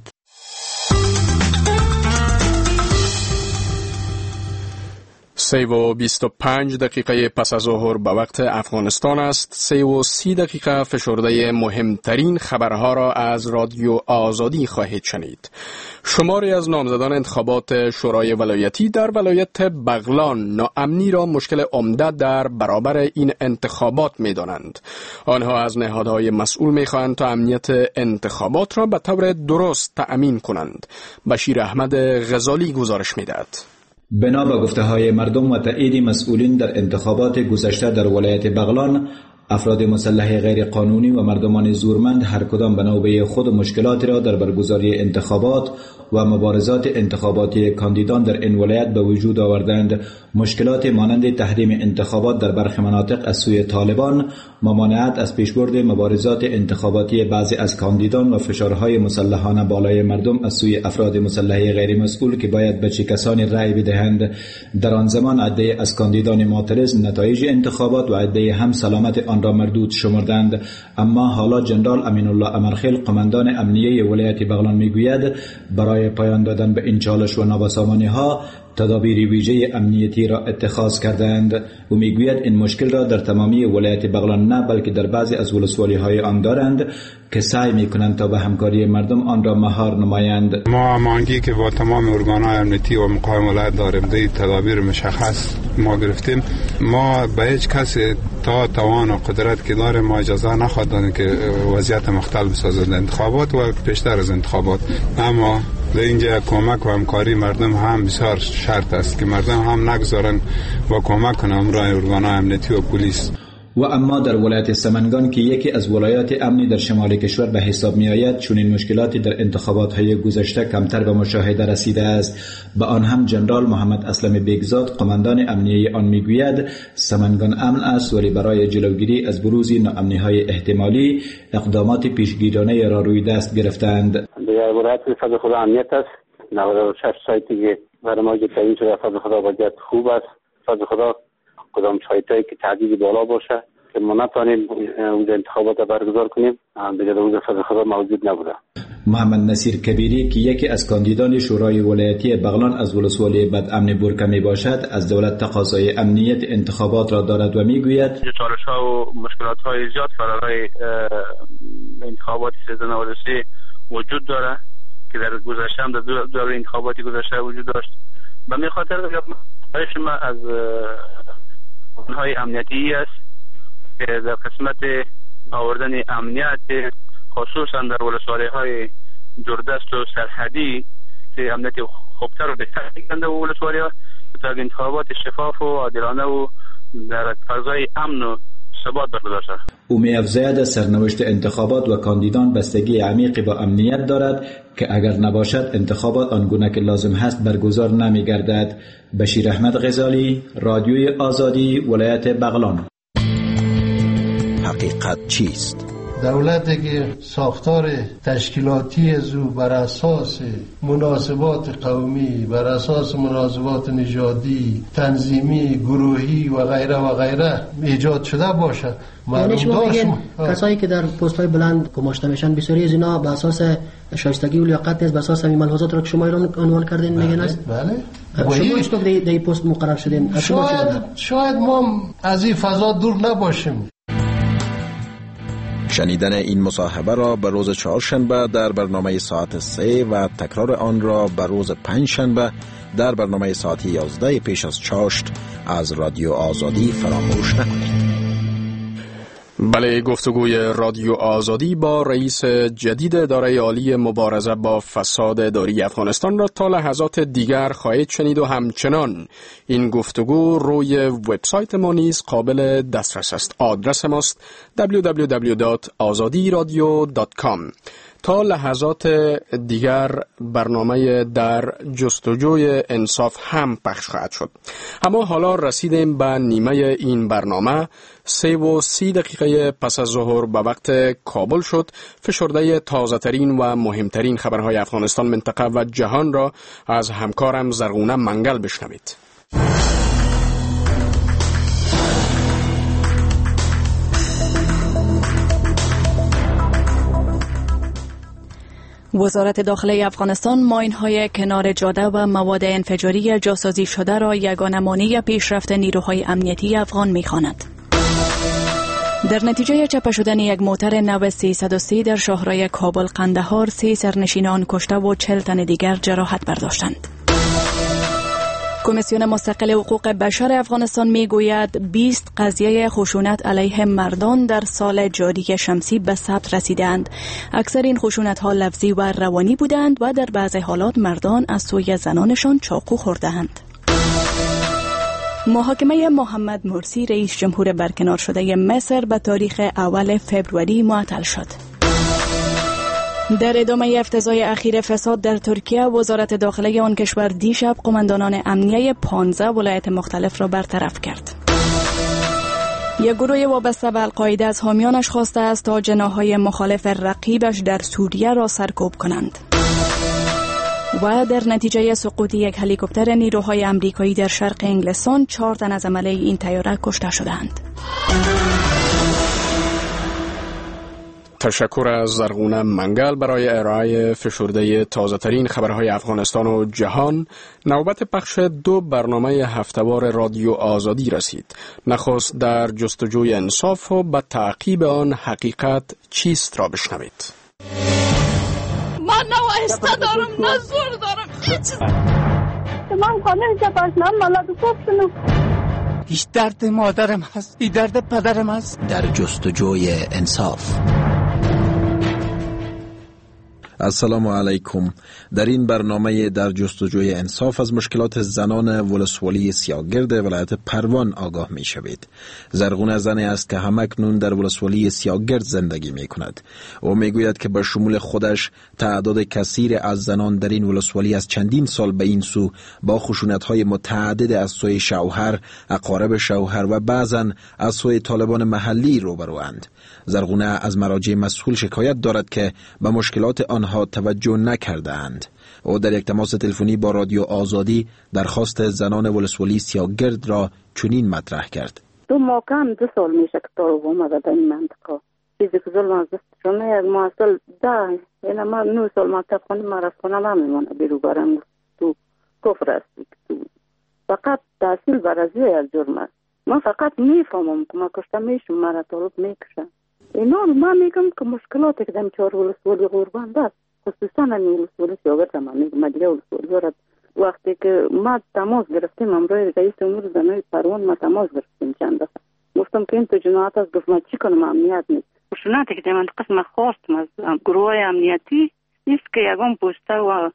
سه و بیست و پنج دقیقه پس از ظهر به وقت افغانستان است. سه و سی دقیقه فشرده مهمترین خبرها را از رادیو آزادی خواهید شنید. شماری از نامزدان انتخابات شورای ولایتی در ولایت بغلان ناامنی را مشکل عمده در برابر این انتخابات می دانند. آنها از نهادهای مسئول می خواهند تا امنیت انتخابات را به طور درست تأمین کنند. بشیر احمد غزالی گزارش می دهد. بنا به گفته‌های مردم و تایید مسئولین در انتخابات گذشته در ولایت بغلان، افراد مسلح غیر قانونی و مردمان زورمند هر کدام به نوبه خود مشکلات را در برگزاری انتخابات و مبارزات انتخاباتی کاندیدان در این ولایت به وجود آوردند. مشکلات مانند تحریم انتخابات در برخی مناطق از سوی طالبان، ممانعت از پیشبرد مبارزات انتخاباتی بعضی از کاندیدان و فشارهای مسلحانه بالای مردم از سوی افراد مسلح غیر مسئول که باید به چه کسانی رأی بدهند. در آن زمان عده‌ای از کاندیدان معترض نتایج انتخابات و عده‌ای هم سلامت آن را مردود شمردند. اما حالا جنرال امین الله امرخیل قماندان امنیه ولایت بغلان میگوید برای پایان دادن به این چالش و نابسامانی‌ها تدابیر ویژه امنیتی را اتخاذ کردند. او میگوید این مشکل را در تمامی ولایت بغلان نه بلکه در بعضی از ولسوالی‌های آن دارند که سعی میکنند تا به همکاری مردم آن را مهار نمایند. ما امانگی که با تمام ارگان‌های امنیتی و مقام ولایت داریم، دی تدابیر مشخص ما گرفتیم. ما به هیچ کسی تا توان و قدرت که داره ما اجازه نخواهد دادیم که وضعیت مختل بسازد انتخابات و پیشتر از انتخابات. اما در اینجا کمک و همکاری مردم هم بسیار شرط است که مردم هم نگذارن و کمک کنن امرای ارگان‌های امنیتی و پلیس. و اما در ولایت سمنگان که یکی از ولایات امنی در شمال کشور به حساب می آید، چون این مشکلاتی در انتخابات‌های گذشته کمتر به مشاهده رسیده است. به آن هم جنرال محمد اسلم بیگزاد قماندان امنیه آن میگوید سمنگان امن است، ولی برای جلوگیری از بروز ناامنی‌های احتمالی اقدامات پیشگیرانه را روی دست گرفتند. در ولایت فضل خدا امنیت است. نود و شش سایتی که برای ما تعیین شده فضل خدا وضعیت خوب است. فضل خدا کدام سایتایی که تعدیل بالا باشه که ما نتوانیم اونجا انتخابات برگزار کنیم دیگه در اونجا فضل خدا موجود نبوده. محمد نصیر کبیری که یکی از کاندیدان شورای ولایتی بغلان از ولسوالی بدامن بورکه می باشد، از دولت تقاضای امنیت انتخابات را دارد و میگوید چالش‌ها و مشکلات‌های زیاد فرای انتخابات سیزده نود و سه وجود داره که در گذشته هم در دور انتخاباتی گذشته وجود داشت. و می خاطر ما از های امنیتی است که در قسمت آوردن امنیت خصوصا در ولسوالی‌های جردست و سرحدی که امنیت خوبتر و بهتر کننده و ولسوالی‌ها تا انتخابات شفاف و عادلانه و در فضای امن و ثبات برگزار شود. او می‌افزاید سرنوشت انتخابات و کاندیدان بستگی عمیقی با امنیت دارد که اگر نباشد انتخابات آنگونه که لازم هست برگزار نمی‌گردد. بشیر احمد غزالی، رادیوی آزادی، ولایت بغلان. حقیقت چیست؟ دولتی که ساختار تشکیلاتی زو بر اساس مناسبات قومی، بر اساس مناسبات نژادی، تنظیمی، گروهی و غیره و غیره ایجاد شده باشه. یعنی شما بگین کسایی که در پست‌های بلند گماشته میشن بسیاری از اینا به اساس شایستگی و لیاقت نیست، به اساس همین ملحوظات را که شما ایران عنوان کردین میگن است؟ بله. شما چطور در این پست مقرر شدین؟ شاید شاید ما از این فضا دور نباشیم. شنیدن این مصاحبه را به روز چهارشنبه در برنامه ساعت سه و تکرار آن را به روز پنجشنبه در برنامه ساعت یازده پیش از چاشت از رادیو آزادی فراموش نکنید. بله، گفتگوی رادیو آزادی با رئیس جدید اداره عالی مبارزه با فساد اداری افغانستان را تا لحظات دیگر خواهید شنید و همچنان این گفتگو روی وبسایت ما نیز قابل دسترس است. آدرس ماست دبلیو دبلیو دبلیو دات آزادی رادیو دات کام. تا لحظات دیگر برنامه در جستجوی انصاف هم پخش خواهد شد. اما حالا رسیدیم به نیمه این برنامه. سه و سی دقیقه پس از ظهر به وقت کابل شد. فشرده تازه ترین و مهمترین خبرهای افغانستان، منطقه و جهان را از همکارم زرغونه منگل بشنوید. وزارت داخله افغانستان ماین‌های کنار جاده و مواد انفجاری جاسازی شده را یگانه مانع پیشرفت نیروهای امنیتی افغان می‌خواند. در نتیجه چپه شدن یک موتر نو سیصد و سی در شاهراه کابل قندهار، سه سرنشینان کشته و چهل تن دیگر جراحت برداشتند. کمیسیون مستقل حقوق بشر افغانستان میگوید بیست قضیه خشونت علیه مردان در سال جاری شمسی به ثبت رسیدند. اکثر این خشونت ها لفظی و روانی بودند و در بعضی حالات مردان از سوی زنانشان چاقو خورده‌اند. محاکمه محمد مرسی رئیس جمهور برکنار شده مصر به تاریخ اول فوریه معطل شد. در ادامه افتضاح اخیر فساد در ترکیه، وزارت داخله آن کشور دیشب قماندانان امنیه پانزده ولایت مختلف را برطرف کرد. یک گروه وابسته به القاعده از حامیانش خواسته است تا جناحهای مخالف رقیبش در سوریه را سرکوب کنند. و در نتیجه سقوط یک هلیکوپتر نیروهای امریکایی در شرق انگلستان، چهار تن از عمله این طیاره کشته شدند. تشکر از زرغونه منگل برای ارائه فشرده تازه ترین خبرهای افغانستان و جهان. نوبت پخش دو برنامه هفته‌وار رادیو آزادی رسید. نخست در جستجوی انصاف و به تعقیب آن حقیقت چیست را بشنوید. من نه آهسته دارم نه زور دارم هیچ. من خانه جباشنم ملاد کوبشنو. هیچ درد مادرم هست، این درد پدرم هست. در جستجوی انصاف. السلام علیکم. در این برنامه در جستجوی انصاف از مشکلات زنان ولسوالی سیاگرد ولایت پروان آگاه می شوید. زرغونه زنی است که همکنون در ولسوالی سیاگرد زندگی می کند. او می گوید که به شمول خودش تعداد کثیر از زنان در این ولسوالی از چندین سال به این سو با خشونت‌های متعدد از سوی شوهر، اقارب شوهر و بعضاً از سوی طالبان محلی روبروند. زرغونه از مراجع مسئول شکایت دارد که به مشکلات آنها توجه نکرده‌اند. او در یک تماس تلفنی با رادیو آزادی درخواست زنان ولسوالی سیاگرد را چنین مطرح کرد. دو ماه کم دو سال میشه که طالب اومده در این منطقه. چیزی که ظلم از دستشون یک محصل ده یعنی ما نو سال مکتب خونیم ما رفت خونه نمیمونه بیرو برم تو کفر هستی. فقط تحصیل برازی از جرم است. من فقط میفهمم که ما کشته میشم مرا طالب میکشن. اینا من میگم که مشکلاتی که در چهار ولسوالی قربان دست خصوصا این ولسوالی سیاگرد هم میگم مدیره ولسوالی را وقتی که ما تماس گرفتیم امروز رئیس امور زنای پروان ما تماس گرفتیم چند دفعه گفتم که این تو جنایت از گفت ما چی کنم امنیت نیست خشونتی که در منطقه ما خواستم از گروه امنیتی نیست که یگان پوسته و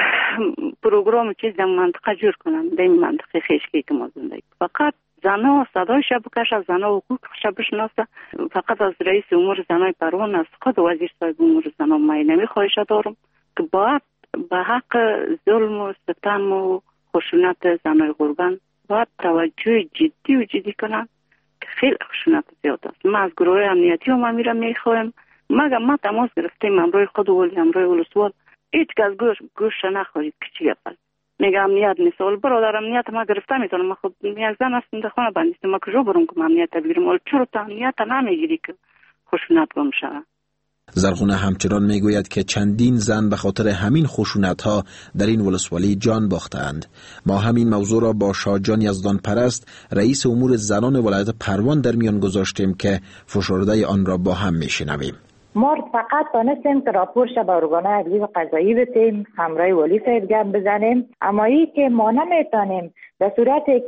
پروگرام چیز در منطقه جور کنن در این منطقه خیشکی که ما زندگی فقط زنها صدای شب بکشه زنها حقوق شب بشناسه فقط از رئیس امور زنای پروان از خود وزیر صاحب امور زنها ما نمی خواهش دارم که باید به حق ظلم و ستم و خشونت زنای قربان باید توجه جدی و جدی کنن که خیلی خشونت زیاد است. ما از گروه امنیتی و ما میرم میخوایم مگه ما تماس گرفتیم امروی خود ولی امروی ولسوال هیچ کس گوش گوش نخورید که چی گفت میگه امنیت نیست. ولی برادر امنیت ما گرفته میتونم. ما خود یک زن هستم در خانه بندیستم. ما کجا برم که امنیت بگیرم؟ ولی چرا تا امنیت نمیگیری که خشونت گم شود؟ زرغونه همچنان میگوید که چندین زن به خاطر همین خشونت‌ها در این ولسوالی جان باختند. ما همین موضوع را با شاهجان یزدان پرست رئیس امور زنان ولایت پروان در میان گذاشتیم که فشرده آن را با هم میشنویم. ما فقط تانستیم که راپورش به ارگان عدلی و قضایی بتیم همراه ولی صاحب گپ بزنیم اما ای که ما نمیتونیم در صورتی که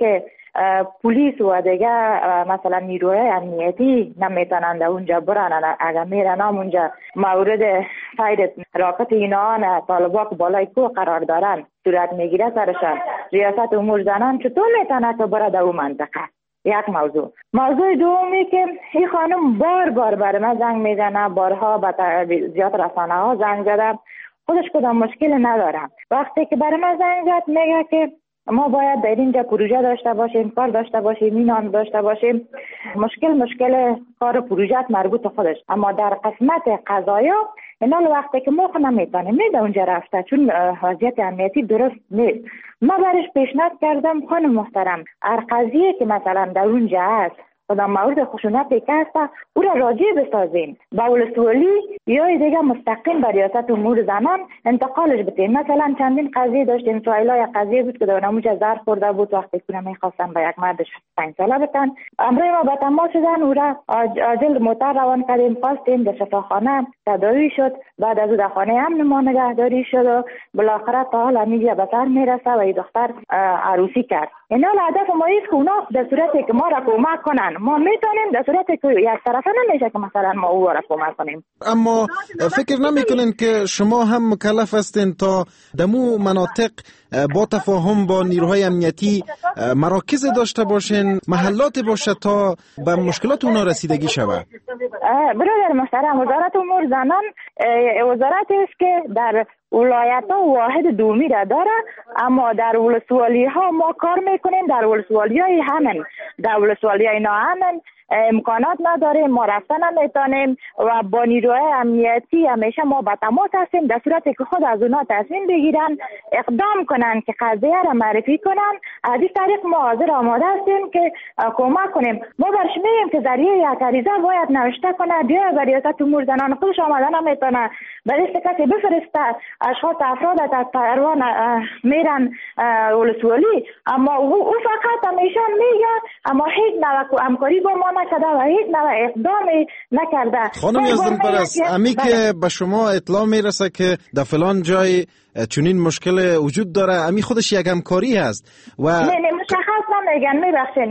پلیس و دیگه مثلا نیروهای امنیتی نمیتونند اونجا برن. اگر میرن اونجا مورد فاید راکت اینا طالبا که بالای کو قرار دارن صورت میگیره سرشان. ریاست امور زنان چطور میتونه که بره در اون منطقه؟ یک موضوع. موضوع دومی که این خانم بار بار بر من زنگ میزنه، بارها به زیاد رسانه ها زنگ زده، خودش کدام مشکل نداره. وقتی که بر من زنگ زد میگه که ما باید در اینجا پروژه داشته باشیم، کار داشته باشیم، اینان داشته باشیم. مشکل مشکل کار پروژه مربوط خودش، اما در قسمت قضایا اینا وقتی که ما نمیتونیم میده اونجا رفته چون وضعیت امنیتی درست نیست. ما برش پیشنهاد کردم خانم محترم، هر قضیه که مثلا در اونجا هست کدام مورد خشونتی که هست او را راجع بسازیم با ولسوالی یا دیگه مستقیم به ریاست امور زنان انتقالش بدیم. مثلا چندین قضیه داشتیم، سوالای قضیه بود که در اونجا ظرف خورده بود وقتی که میخواستن به یک مرد پنج ساله بتن. امروز ما به تماس شدن او را عاجل موتر روان کردیم، خواستیم در شفاخانه تداوی شد، بعد از او در خانه امن ما نگهداری شد و بالاخره تا حال میگه به سر میرسه و این دختر عروسی کرد. اینا هدف ما است که اونا در صورتی که ما را کمک کنن ما میتونیم، در صورتی که یک طرفه نمیشه که مثلا ما او را کمک کنیم. اما فکر نمیکنین که شما هم مکلف هستین تا دمو مناطق با تفاهم با نیروهای امنیتی مراکز داشته باشین، محلات باشه تا به مشکلات اونا رسیدگی شود؟ برادر محترم، وزارت امور زنان وزارتی است که در ولایت ها واحد دومی را داره، اما در ولسوالی ها ما کار میکنیم. در ولسوالی های همین در ولسوالی های ناامن امکانات نداریم، ما رفتن نمیتونیم و با نیروهای امنیتی همیشه ما به تماس هستیم. در صورتی که خود از اونا تصمیم بگیرن اقدام کنن که قضیه را معرفی کنن، از این طریق ما حاضر آماده هستیم که کمک کنیم. ما برش میگیم که ذریعه یک عریضه باید نوشته کنه، بیا به ریاست امور زنان، خودش آماده نمیتونه برای کسی بفرسته. اشخاص افراد از پروان میرن ولسوالی، اما او فقط همیشه میگه اما هیچ نوع همکاری با ما نکرده و هیچ نوع اقدامی نکرده. خانم یزدانپرست، امی که به شما اطلاع میرسه که در فلان جای چنین مشکل وجود داره، امی خودش یک همکاری هست و نه نه مشخص نمیگن. میبخشین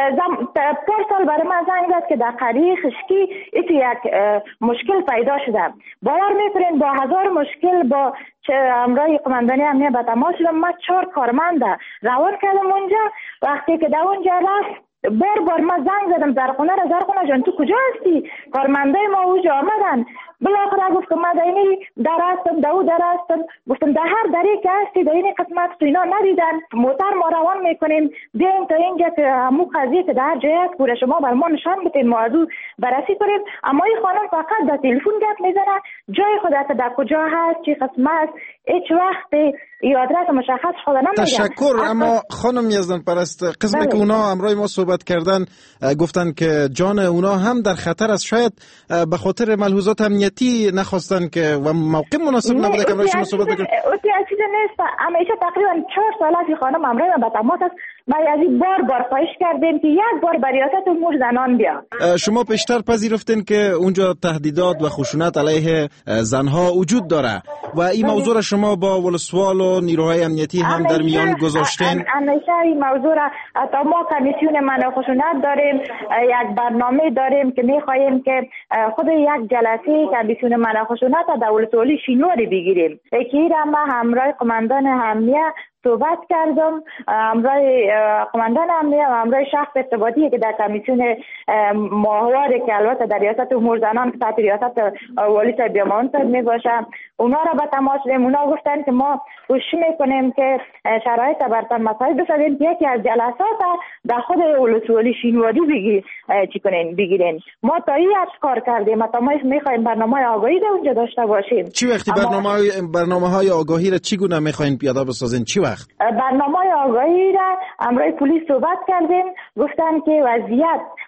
پر سال برای من زنگ زد که در قریه خشکی ایتی یک مشکل پیدا شده. باور میکنین با هزار مشکل با امرای قماندانی امنیه به تماس شدم. ما چهار کارمند روان کردم اونجا. وقتی که در اونجا رفت بار بار ما زنگ زدم زرخونه را، زرخونه جان تو کجا هستی؟ کارمندای ما اونجا آمدن. بالاخره گفت که ما در اینی در هستم، در او در هستم. گفتم در هر دری که هستی در اینی قسمت تو اینا ندیدن. موتر ما روان میکنیم بیاین تا اینجا که همون قضیه که در هر جای هست پوره شما بر ما نشان بدین، ما از او بررسی کنیم. اما این خانم فقط در تلفن گپ میزنه، جای خودت در کجا هست، چی قسمت است، هیچ وقت ای آدرس مشخص خود نمیگن. تشکر. اما خانم یزدانپرست، قسمی که اونا امروز ما صحبت کردن گفتن که جان اونا هم در خطر است، شاید به خاطر ملحوظات امنیتی نخواستن که و موقع مناسب نبوده که امروز شما صحبت بکنید. اوتی چیز نیست. همیشه تقریبا چهار سال از خانم امروز به تماس است. ما از این بار بار خواهش کردیم که یک بار به ریاست امور زنان بیا. شما پیشتر پذیرفتین که اونجا تهدیدات و خشونت علیه زنها وجود داره و این موضوع را شما با ولسوال و نیروهای امنیتی هم در میان گذاشتین؟ همیشه این موضوع را تا ما کمیسیون منع خشونت داریم، یک برنامه داریم که میخواهیم که خود یک جلسه کمیسیون منع خشونت در ولسوالی شینواری بگیریم. یکی را ما همراه قماندان امنیه صحبت کردم، همراه قماندان امنیه و همراه شخص ارتباطی که در کمیسیون ماهواره که البته در ریاست امور زنان تحت ریاست والی صاحب بیامان صاحب می باشه، اونا را به تماس داریم. اونا گفتن که ما کوشش میکنیم که شرایط برتن مسائل بسازیم که یکی از جلسات در خود ولسوالی شینواری بگی چی کنین بگیرین. ما تا این از کار کردیم، تا ما میخوایم برنامه آگاهی در اونجا داشته باشیم. چی وقتی برنامه برنامه های آگاهی را چگونه میخواین پیاده بسازین؟ چی وقت برنامه آگاهی را امروز پلیس صحبت کردیم، گفتن که وضعیت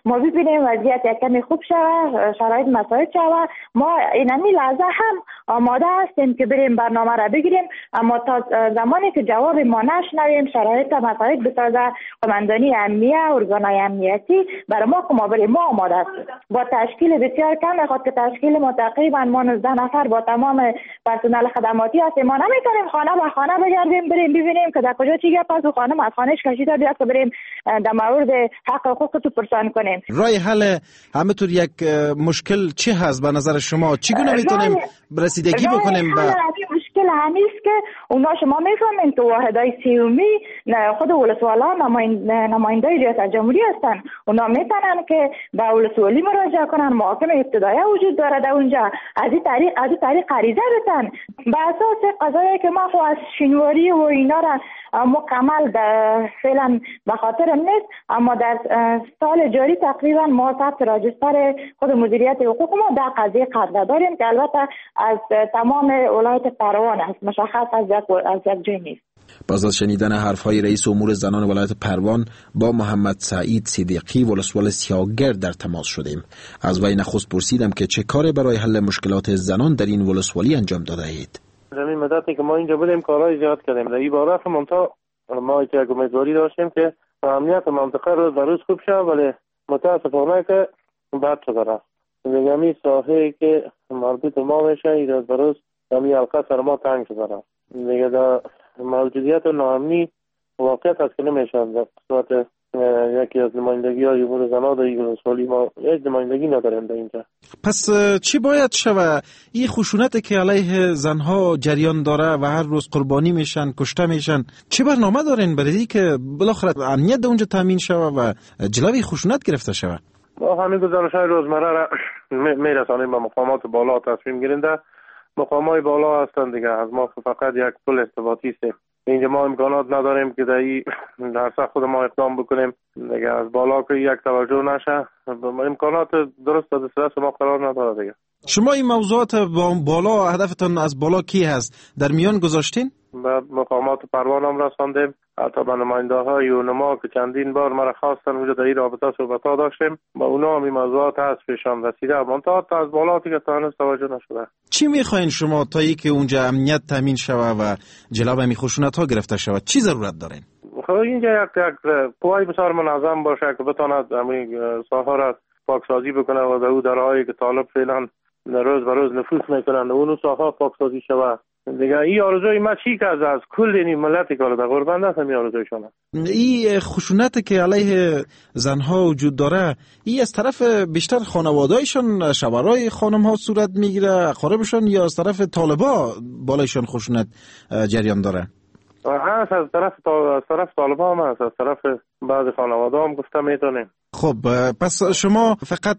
ما ببینیم وضعیت یک کمی خوب شوه، شرایط مساعد شوه، ما اینمی لحظه هم آماده هستیم که بریم برنامه را بگیریم، اما تا زمانی که جواب ما نشنویم، شرایط مساعد بسازه قماندانی امنیه، ارگانهای امنیتی برای ما که ما بریم، ما آماده هستیم. با تشکیل بسیار کم میخواد که تشکیل ما تقریبا ما نوزده نفر با تمام پرسنل خدماتی هستیم. ما نمیتونیم خانه به خانه بگردیم بریم ببینیم که در کجا چی گپ است و خانم از خانهش کشیده بیاد که بریم در مورد حق حقوق تو پرسان کنیم. رای حل همینطور یک مشکل چی هست به نظر شما؟ چگونه میتونیم رسیدگی بکنیم به مشکل همیست که اونا شما میفهمین که واحدهای سیومی خود ولسوالا نماینده ریاست جمهوری هستن، اونا میتونن که به ولسوالی مراجعه کنن، محاکم ابتدایی وجود داره در اونجا، از این طریق از این طریق غریزه بدن به اساس قضایی که ما خو از شینواری و اینا را مکمل فعلا به خاطرم نیست، اما در سال جاری تقریبا ما ثبت راجستر خود مدیریت حقوق ما در قضیه قدر داریم که البته از تمام ولایت پروان است، مشخص از یک از یک جای نیست. باز از شنیدن حرفهای رئیس امور زنان ولایت پروان با محمد سعید صدیقی ولسوال سیاهگرد در تماس شدیم. از وی نخست پرسیدم که چه کاری برای حل مشکلات زنان در این ولسوالی انجام داده اید. در این مدتی که ما اینجا بودیم کارهای زیاد کردیم. در این باره منتها ما یک امیدواری داشتیم که امنیت منطقه روز به روز خوب شد، ولی متاسفانه که بد شده. دیگه همین ساحه که مربوط ما میشه روز به روز همین حلقه سر ما تنگ شده. دیگه در موجودیت ناامنی واقعیت هست که نمیشه در صورت یکی از نمایندگی های امور زنان در این ولسوالی ما یک نمایندگی نداریم در اینجا. پس چی باید شوه؟ این خشونت که علیه زنها جریان داره و هر روز قربانی میشن، کشته میشن، چه برنامه دارین برای که بالاخره امنیت در اونجا تامین شوه و جلوی خشونت گرفته شوه؟ ما همین گزارش‌های روزمره را میرسانیم به مقامات بالا، تصمیم گیرنده مقامات بالا هستند دیگه. از ما فقط یک پل ارتباطی است. اینجا ما امکانات نداریم که در در سخت خود ما اقدام بکنیم دیگه. از بالا که یک توجه نشه، امکانات درست در دسترس ما قرار نداره دیگه. شما این موضوعات بالا هدفتون از بالا کی هست در میان گذاشتین؟ به مقامات پروان هم رساندیم، حتی به نماینده های اونما که چندین بار مرا خواستن اونجا در این رابطه صحبت ها داشتیم، با اونا هم این موضوعات هست پیشان رسیده، منتها تا از بالا دیگه تا هنوز توجه نشده. چی میخواین شما تا ای که اونجا امنیت تامین شوه و جلوی همین خشونت ها گرفته شود؟ چی ضرورت دارین؟ خب اینجا یک یک قوای بسیار منظم باشه که بتواند همین ساحه را پاکسازی بکنه و در اون درهایی که طالب فعلا روز به روز نفوذ میکنن اون ساحه پاکسازی شود دیگه. این آرزوی ما چی که از کل این ملتی که در غربت هست همین آرزویشونه. این خشونت که علیه زنها وجود داره این از طرف بیشتر خانوادهایشان شوهرای خانم ها صورت میگیره اقاربشان، یا از طرف طالبا بالایشان خشونت جریان داره؟ هست از طرف از طرف طالبا هم هست، از طرف بعض خانواده هم گفته میتونیم. خب پس شما فقط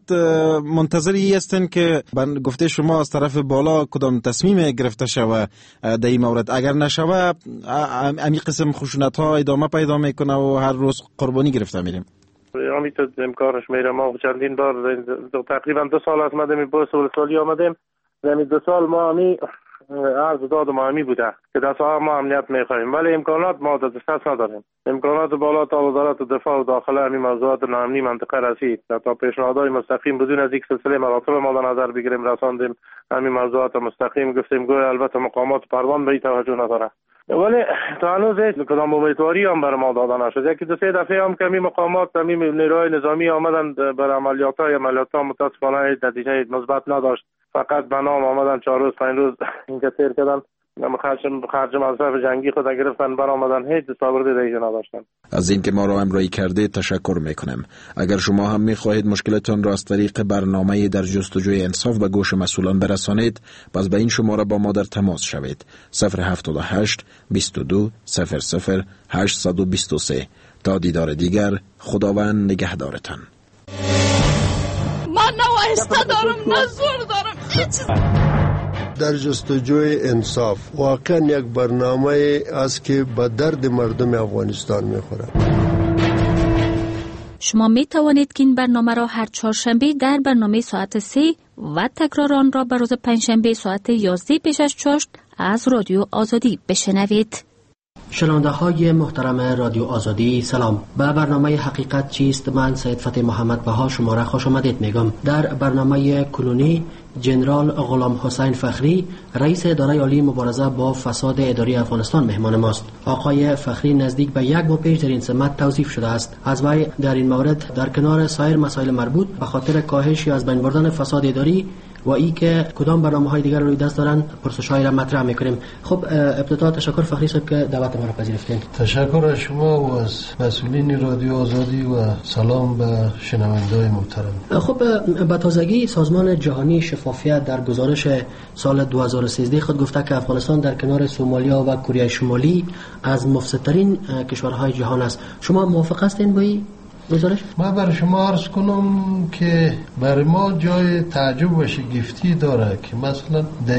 منتظری هستین که گفته شما از طرف بالا کدام تصمیم گرفته شوه در این مورد؟ اگر نشوه امی قسم خشونت ها ادامه پیدا میکنه و هر روز قربانی گرفته میریم. همین تو امکانش میره. ما چندین بار تقریبا دو سال از مدمی بوس ولسوالی آمدیم، یعنی دو سال ما همی عرض داد ما همی بوده که در ساحه ما امنیت میخواهیم، ولی امکانات ما در دسترس نداریم. امکانات بالا تا وزارت دفاع و داخله همین موضوعات ناامنی منطقه رسید تا پیشنهادهای مستقیم بدون از یک سلسله مراتب ما در نظر بگیریم رساندیم. همین موضوعات مستقیم گفتیم گویا البته مقامات پروان به این توجه نداره، ولی تا هنوز هیچ کدام امیدواری هم برای ما داده نشد. یکی دو سه دفعه هم که همین مقامات همین نیروهای نظامی آمدن بر عملیات‌های عملیات‌ها متاسفانه نتیجه مثبت نداشت، فقط به نام آمدن چهار روز پنج روز اینکه تیر کردن خرج خرج مصرف جنگی خود گرفتن بر آمدن، هیچ دستاورد دیگه نداشتن. از اینکه ما را همراهی کرده تشکر میکنم. اگر شما هم میخواهید مشکلتان را از طریق برنامه در جستجوی انصاف به گوش مسئولان برسانید، پس به این شماره با ما در تماس شوید: صفر هفتاد و هشت بیست و دو صفر صفر هشتصد و بیست و سه. تا دیدار دیگر، خداوند نگهدارتان. من نه آهسته دارم نه زور دارم، هیچ. در جستجوی انصاف واقعا یک برنامه است که به درد مردم افغانستان میخورد. شما می توانید که این برنامه را هر چهارشنبه در برنامه ساعت سه و تکرار آن را به روز پنجشنبه ساعت یازده پیش از چاشت از رادیو آزادی بشنوید. شنونده های محترم رادیو آزادی سلام. به برنامه حقیقت چیست من سید فتح محمد بها شما را خوش آمدید میگم. در برنامه کنونی جنرال غلام حسین فخری رئیس اداره عالی مبارزه با فساد اداری افغانستان مهمان ماست. آقای فخری نزدیک به یک ماه پیش در این سمت توصیف شده است. از وی در این مورد در کنار سایر مسائل مربوط به خاطر کاهش یا از بین بردن فساد اداری و ای که کدام برنامه‌های دیگر روی دست دارن پرسش‌های را مطرح می‌کنیم. خب ابتدا تشکر فخری صاحب که دعوت ما را پذیرفتین. تشکر از شما و از مسئولین رادیو آزادی و سلام به شنونده‌های محترم. خب به تازگی سازمان جهانی شفافیت در گزارش سال دو هزار و سیزده خود گفته که افغانستان در کنار سومالیا و کره شمالی از مفسدترین کشورهای جهان است. شما موافق هستین با این گزارش؟ من برای شما عرض کنم که برای ما جای تعجب و شگفتی داره که مثلا در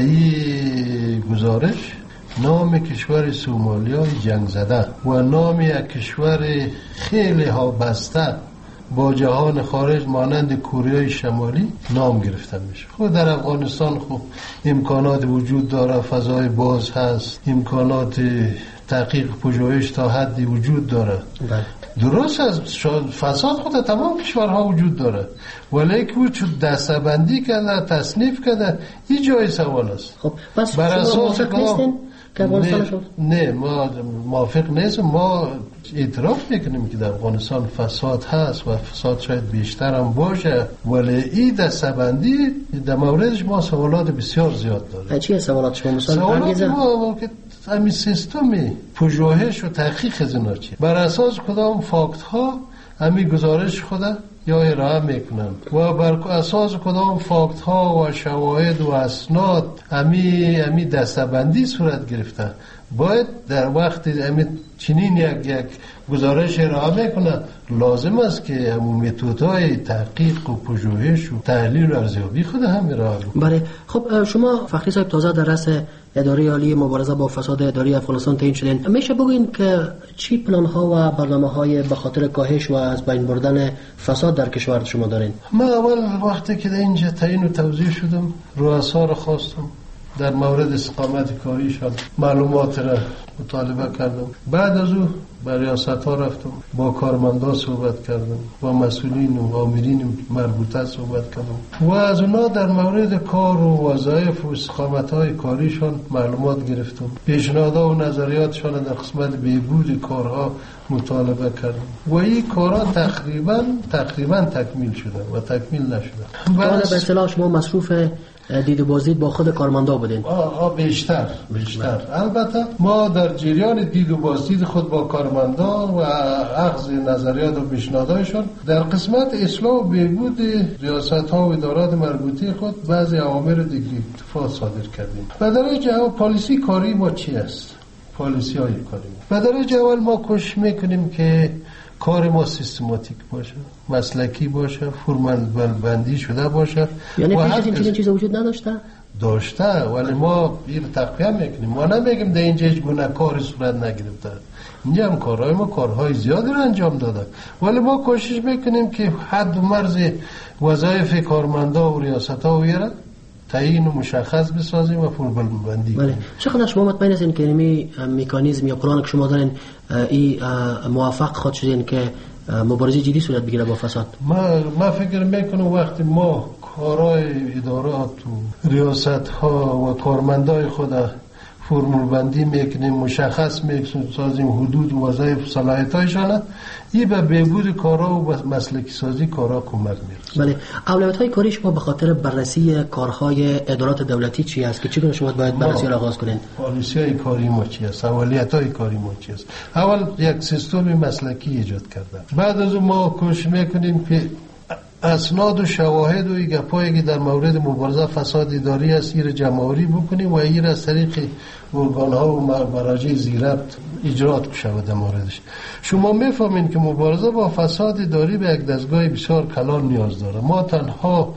این گزارش نام کشور سومالیا جنگ زده و نام یک کشور خیلی ها بسته با جهان خارج مانند کره شمالی نام گرفته میشه. خب در افغانستان خب امکانات وجود داره، فضای باز هست، امکانات تحقیق پژوهش تا حدی وجود داره. درست از فساد خود تمام کشورها وجود داره، ولی که وجود دستبندی کرده، تصنیف کرده، این جای سوال است. خب پس بر اساس نیستین که افغانستان شد؟ نه ما موافق نیستیم. ما اعتراف میکنیم که در افغانستان فساد هست و فساد شاید بیشتر هم باشه، ولی این دستبندی در موردش ما سوالات بسیار زیاد داره. چیه سوالات شما؟ مثلا سوالات ما که همین سیستمی پژوهش و تحقیق از اینا چیه؟ بر اساس کدام فاکت ها همین گزارش خود یا ارائه میکنن و بر اساس کدام فاکت ها و شواهد و اسناد همین همین دستبندی صورت گرفته. باید در وقت همین چنین یک یک گزارش ارائه میکنه لازم است که همون متدهای تحقیق و پژوهش و تحلیل و ارزیابی خود هم ارائه کنه. بله. خب شما فخری صاحب تازه در رأس اداره عالی مبارزه با فساد اداری افغانستان تعیین شدین. میشه بگوین که چی پلان ها و برنامه های به خاطر کاهش و از بین بردن فساد در کشور شما دارین؟ من اول وقتی که اینجا تعیین و توضیح شدم رؤسا را خواستم در مورد استقامت کاریشان معلومات را مطالبه کردم. بعد از او به ریاست ها رفتم، با کارمندا صحبت کردم، با مسئولین و آمرین مربوطه صحبت کردم و از اونا در مورد کار و وظایف و استقامت های کاریشان معلومات گرفتم. پیشنهادها و نظریاتشان در قسمت بهبود کارها مطالبه کردم و این کارها تقریبا تقریبا تکمیل شده و تکمیل نشده. حالا به اصطلاح شما مصروف دید و بازدید با خود کارمندا بودین؟ آه بیشتر بیشتر البته ما در جریان دید و بازدید خود با کارمندا و اخذ نظریات و پیشنهاداتشون در قسمت اصلاح و بهبود ریاست‌ها و ادارات مربوطه خود بعضی اوامر دیگه اتفاق صادر کردیم. به درجه پالیسی کاری ما چی است؟ پالیسی های کاری به درجه اول ما کوشش میکنیم که کار ما سیستماتیک باشه، مسلکی باشه، فرمال بندی شده باشه. یعنی پیش از این چیزی چیز وجود نداشته؟ داشته، ولی ما این تقویه میکنیم. ما نمیگیم در اینجا هیچ گونه کاری صورت نگرفته. اینجا هم کارهای ما کارهای زیادی رو انجام داده، ولی ما کوشش میکنیم که حد و مرز وظایف کارمندا و ریاست‌ها ویره تعیین و مشخص بسازیم و فرمال بندی کنیم. بله. چقدر شما مطمئن هستین که این مکانیزم یا پلان که شما دارین این موافق خود شدین که مبارزه جدی صورت بگیره با فساد؟ ما ما فکر میکنم وقتی ما کارهای ادارات و ریاست ها و کارمندای خود فرمول بندی میکنیم، مشخص میکنیم، سازیم حدود و وظایف صلاحیت هایشان، این به بهبود کارها و مسلکی سازی کارها کمک میکنه. بله. اولویت های کاری شما به خاطر بررسی کارهای ادارات دولتی چی است که چگونه شما باید بررسی را آغاز کنین؟ پالیسی های کاری ما چی است؟ اولویت های کاری ما چی است؟ اول یک سیستم مسلکی ایجاد کردن. بعد از اون ما کوشش میکنیم که اسناد و شواهد و گپایی که در مورد مبارزه فساد اداری است این جمع‌آوری بکنیم و این از طریق ارگان‌ها و مراجع زیربط اجرات شود. در موردش شما میفهمین که مبارزه با فساد اداری به یک دستگاه بسیار کلان نیاز داره. ما تنها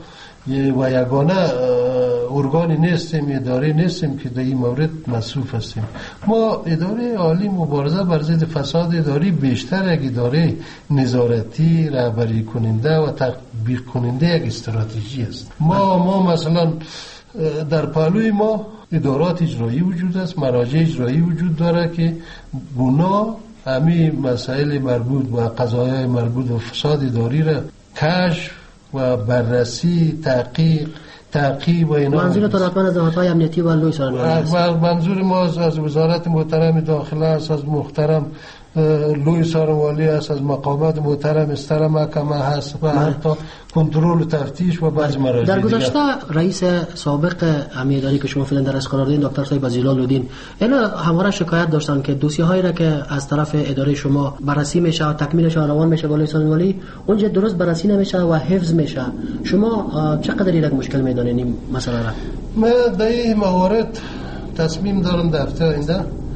و یگانه ارگانی نیستیم، اداره نیستیم که در این مورد مصروف هستیم. ما اداره عالی مبارزه بر ضد فساد اداری بیشتر یک اداره نظارتی، رهبری کننده و تطبیق کننده یک استراتژی است. ما ما مثلا در پهلوی ما ادارات اجرایی وجود است، مراجع اجرایی وجود داره که اونا همین مسائل مربوط و قضایای مربوط به فساد اداری را کشف و بررسی، تحقیق، تعقیب و اینا. منظورتون حتما از نهادهای امنیتی و لوی سارنولی است؟ منظور ما از وزارت محترم داخله است، از محترم لوی سارنوالی است، از مقامات محترم استر محکمه هست و حتی کنترل و تفتیش و بعض مراجع. در گذشته رئیس سابق امنیتی که شما فعلا در از قرار دادین دکتر صاحب عزیزالله لودین، اینا همواره شکایت داشتن که دوسیه هایی را که از طرف اداره شما بررسی میشه و تکمیلش روان میشه با لوی سارنوالی اونجا درست بررسی نمیشه و حفظ میشه. شما چقدر یک مشکل میدونین این مسئله را؟ من در این موارد تصمیم دارم در هفته آینده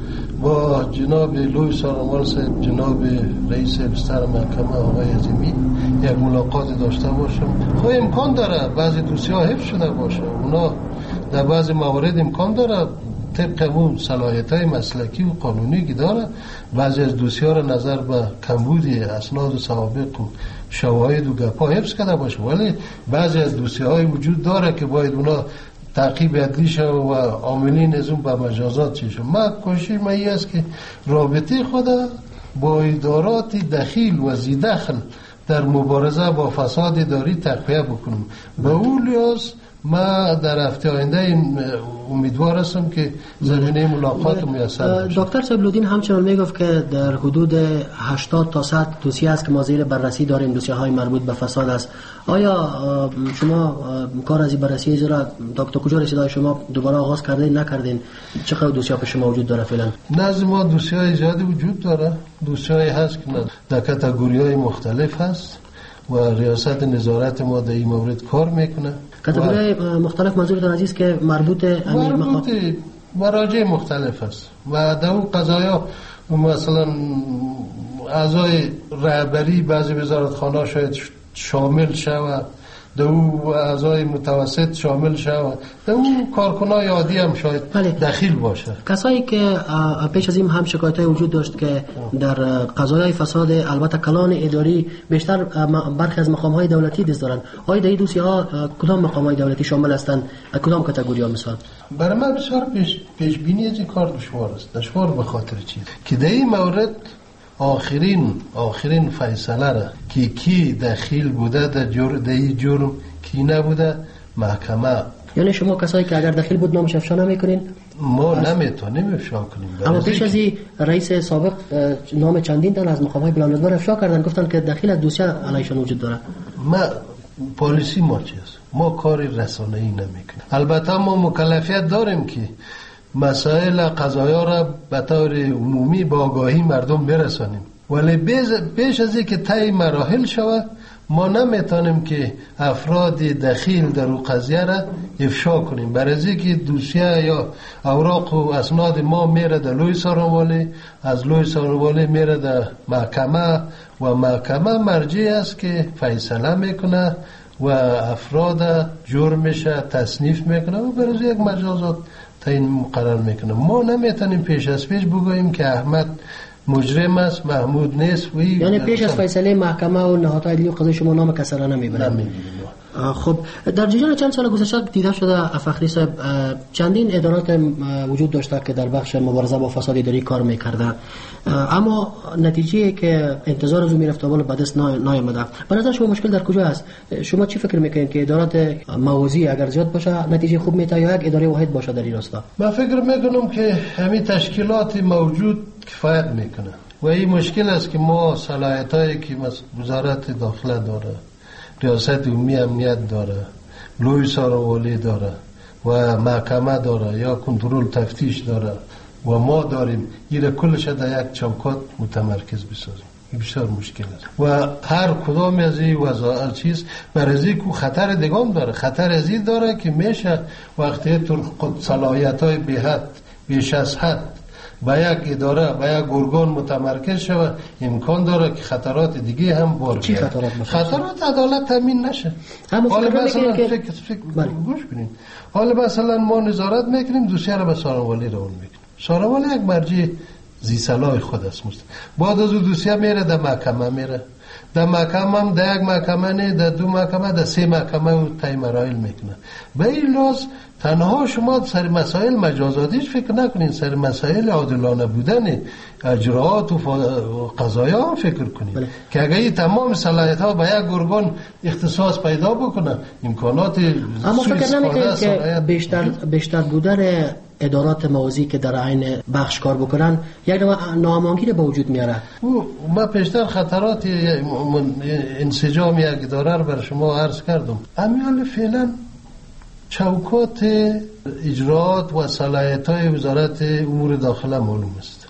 با جناب لوی سارنوال صاحب، جناب رئیس بستر محکمه آقای عظیمی یک ملاقات داشته باشم. خب امکان داره بعضی دوسیه ها حفظ شده باشه، اونا در بعضی موارد امکان داره طبق اون صلاحیت های مسلکی و قانونی که داره بعضی از دوسیه ها را نظر به کمبود اسناد و سوابق و شواهد و گپا حفظ کرده باشه، ولی بعضی از دوسیه های وجود داره که باید اونا تعقیب عدلی شد و عاملین از اون به مجازات چی شد. ما کوشش ما ای است که رابطه خود با ادارات دخیل و زیدخل در مبارزه با فساد اداری تقویه بکنیم. به اون لحاظ ما در هفته آینده امیدوار هستم که زمینه ملاقات میسر بشه. دکتر صاحب لودین همچنان میگفت که در حدود هشتاد تا صد دوسیه است که ما زیر بررسی داریم، دوسیه های مربوط به فساد است. آیا شما کار از این بررسی اجرا دکتر کجا رسیده؟ شما دوباره آغاز کردین نکردین؟ چقدر دوسیه به شما وجود داره فعلا؟ نزد ما دوسیه های زیادی وجود داره، دوسیه های هست که در کاتگوری های مختلف هست و ریاست نظارت ما در این مورد کار میکنه. کاتگوری مختلف منظورتون عزیز که مربوط مربوط مراجع مختلف است و در اون قضایا مثلا اعضای رهبری بعضی وزارتخانه‌ها شاید شامل شود، در اون اعضای متوسط شامل شود، در اون کارکنای عادی هم شاید دخیل باشه. کسایی که پیش از این هم شکایت‌های وجود داشت که در قضایای فساد البته کلان اداری بیشتر برخی از مقام‌های دولتی دست دارن، آیا در این دوسیه‌ها کدام مقام‌های دولتی شامل هستند؟ کدام کاتگوری‌ها مثلا؟ برای من بسیار پیش پیش بینی از این کار دشوار است. دشوار به خاطر چیز که در این مورد آخرین آخرین فیصله را که کی دخیل بوده در جرم در این جرم کی نبوده محکمه. یعنی شما کسایی که اگر دخیل بود نامش افشا نمیکنین؟ ما نمیتونیم افشا کنیم. اما پیش از این رئیس سابق نام چندین تن از مقام‌های بلندرتبه افشا کردن، گفتن که دخیل از دوسیه علیشان وجود داره. ما پالیسی ما چیست؟ ما کار رسانه‌ای نمیکنیم. البته ما مکلفیت داریم که مسائل قضایا را به طور عمومی با آگاهی مردم برسانیم، ولی پیش از اینکه طی مراحل شود ما نمیتونیم که افراد دخیل در اون قضیه را افشا کنیم. برای اینکه دوسیه یا اوراق و اسناد ما میره در لوی سارنوالی، از لوی سارنوالی میره در محکمه و محکمه مرجع است که فیصله میکنه و افراد جرمش تصنیف میکنه و برای یک مجازات تعیین مقرر میکنه. ما نمیتونیم پیش از پیش بگوییم که احمد مجرم است، محمود نیست. یعنی پیش از فیصله محکمه و نهادهای عدلی و قضایی شما نام کسی را نمیبرید؟ خب در جریان چند سال گذشته دیده شده فخری صاحب چندین ادارات وجود داشته که در بخش مبارزه با فساد اداری کار میکرده، اما نتیجه که انتظار از اون میرفت اول به دست نیامده. به نظر شما مشکل در کجا است؟ شما چی فکر میکنید که ادارات موازی اگر زیاد باشه نتیجه خوب میته یا یک اداره واحد باشه در این راستا؟ من فکر میکنم که همین تشکیلات موجود کفایت میکنه و این مشکل است که ما صلاحیتایی که وزارت داخله داره، ریاست عمومی امنیت داره، لوی سارنوالی داره و محکمه داره یا کنترل تفتیش داره و ما داریم، این کلش در یک چوکات متمرکز بسازیم. این بسیار مشکل است و هر کدام از این وظایف چیز برای اینکه خطر دیگه داره. خطر از این داره که میشه وقتی تو صلاحیت‌های به حد بیش از حد با یک اداره با یک ارگان متمرکز شود، امکان داره که خطرات دیگه هم بار چی خطرات باشه؟ خطرات عدالت تامین نشه. حالا مثلا فکر فکر گوش کنین، حالا مثلا ما نظارت میکنیم دوسیه رو به سارنوالی روان میکنیم. سارنوالی یک مرجع زی صلاح خود است. بعد از دوسیه میره در محکمه، میره در محکمه هم در یک محکمه نه، در دو محکمه، در سه محکمه و تای مراحل میکنه. به این لحاظ تنها شما سر مسائل مجازاتیش فکر نکنین، سر مسائل عادلانه بودن اجراءات و قضایا هم فکر کنین. بله. که اگر این تمام صلاحیت ها به یک ارگان اختصاص پیدا بکنه، امکانات اما فکر نمیکنید که بیشتر بیشتر بودن ادارات موازی که در عین بخش کار بکنن یک ناامانگی به وجود میاره؟ ما پیشتر خطرات انسجام یک اداره رو بر شما عرض کردم. امیال فعلا چوکات اجراعات و صلاحیت‌های وزارت امور داخله معلوم است،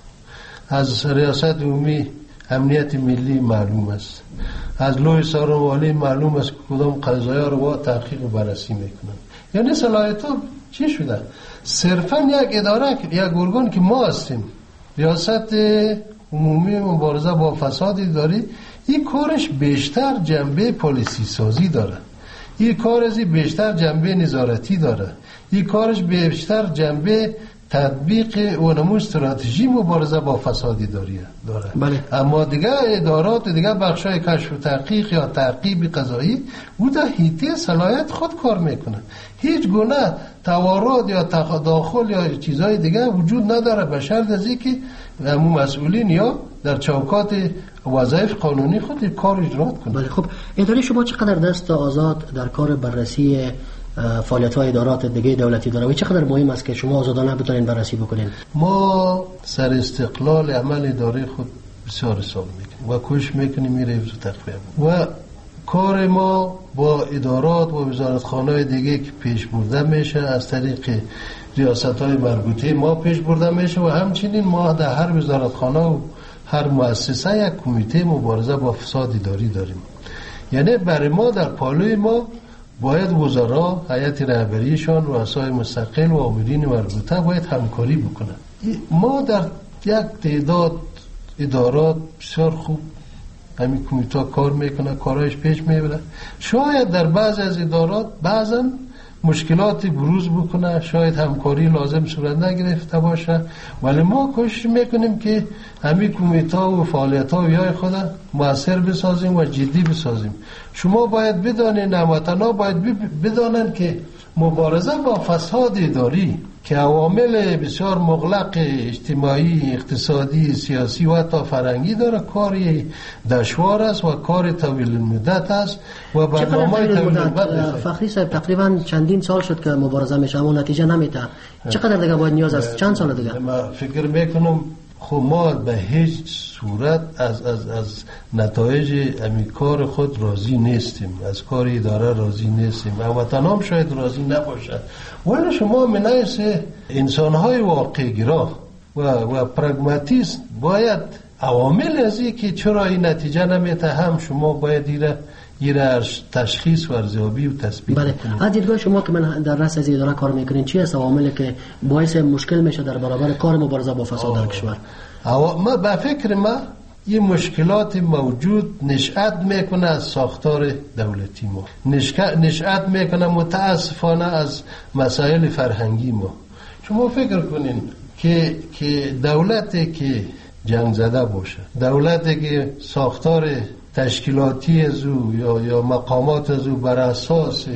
از ریاست عمومی امنیت ملی معلوم است، از لوی سازمان والی معلوم است کدام قضایا رو با تحقیق و بررسی میکنن. یعنی صلاحیت‌ها چی شده؟ صرفا یک اداره، یک ارگان که ما هستیم، ریاست عمومی مبارزه با فساد اداری، این کارش بیشتر جنبه پالیسی سازی داره، این کارش بیشتر جنبه نظارتی داره، این کارش بیشتر جنبه تطبیق و نمو استراتژی مبارزه با فساد اداری داره. بله. اما دیگه ادارات دیگه بخشای کشف و تحقیق یا تعقیب قضایی او در حیطه صلاحیت خود کار میکنه، هیچ گونه توارد یا تداخل یا چیزای دیگه وجود نداره، به شرط از اینکه همون مسئولین یا در چوکات وظایف قانونی خود کار اجرا کنه. بله. خب اداره شما چقدر دست آزاد در کار بررسی فعالیت‌های ادارات دیگه دولتی داره و چقدر مهم است که شما آزادانه بتونین بررسی بکنین؟ ما سر استقلال عمل اداره خود بسیار سال میکنیم و کوشش میکنیم میره حفظ و تقویه و کار ما با ادارات و وزارتخانه‌های دیگه که پیش برده میشه از طریق ریاست‌های مربوطه ما پیش برده میشه و همچنین ما در هر وزارتخانه و هر مؤسسه یک کمیته مبارزه با فساد اداری داریم. یعنی برای ما در پالوی ما باید وزرا، هیئت رهبریشان، رؤسای مستقل و آمرین مربوطه باید همکاری بکنن. ما در یک تعداد ادارات بسیار خوب همین کمیته کار میکنه، کارایش پیش میبره. شاید در بعض از ادارات بعضا مشکلاتی بروز بکنه، شاید همکاری لازم صورت نگرفته باشه، ولی ما کوشش میکنیم که همین کمیته و فعالیت ها ویای خود مؤثر بسازیم و جدی بسازیم. شما باید بدانید، هموطنا باید بدانند که مبارزه با فساد اداری که عوامل بسیار مغلق اجتماعی، اقتصادی، سیاسی و حتی فرهنگی داره، کاری دشوار است و کار طویل مدت است و برنامه طویل مدت. فخری صاحب تقریبا چندین سال شد که مبارزه میشه اما نتیجه نمیده. چقدر دیگه باید نیاز است؟ چند سال دیگه؟ من فکر میکنم خب ما به هیچ صورت از از از نتایج امی کار خود راضی نیستیم، از کار اداره راضی نیستیم، هموطنان شاید راضی نباشد، ولی شما منایس انسان‌های واقع‌گرا و و پراگماتیست باید عوامل از این که چرا این نتیجه نمیده هم شما باید ایره ایره تشخیص و ارزیابی و تثبیت بله. کنید. از دیدگاه شما که من در رأس از اداره کار میکنین چی است عواملی که باعث مشکل میشه در برابر کار مبارزه با فساد در کشور؟ ما به فکر ما این مشکلات موجود نشأت میکنه از ساختار دولتی ما، نشأت میکنه متاسفانه از مسائل فرهنگی ما. شما فکر کنین که که دولتی که جنگ زده باشه، دولتی که ساختار تشکیلاتی از او یا یا مقامات از او بر اساس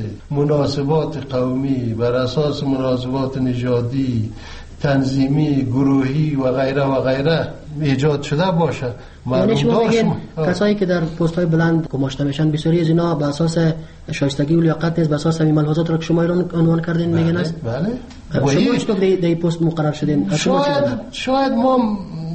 مناسبات قومی، بر اساس مناسبات نژادی، تنظیمی، گروهی و غیره و غیره ایجاد شده باشه. یعنی شما بگین کسایی که در پست‌های بلند گماشته میشن بسیاری از اینا به اساس شایستگی و لیاقت نیست، به اساس همین ملحوظات رو که شما ایران عنوان کردین میگن است؟ بله. شما چطور در این پست مقرر شدین؟ شاید شاید ما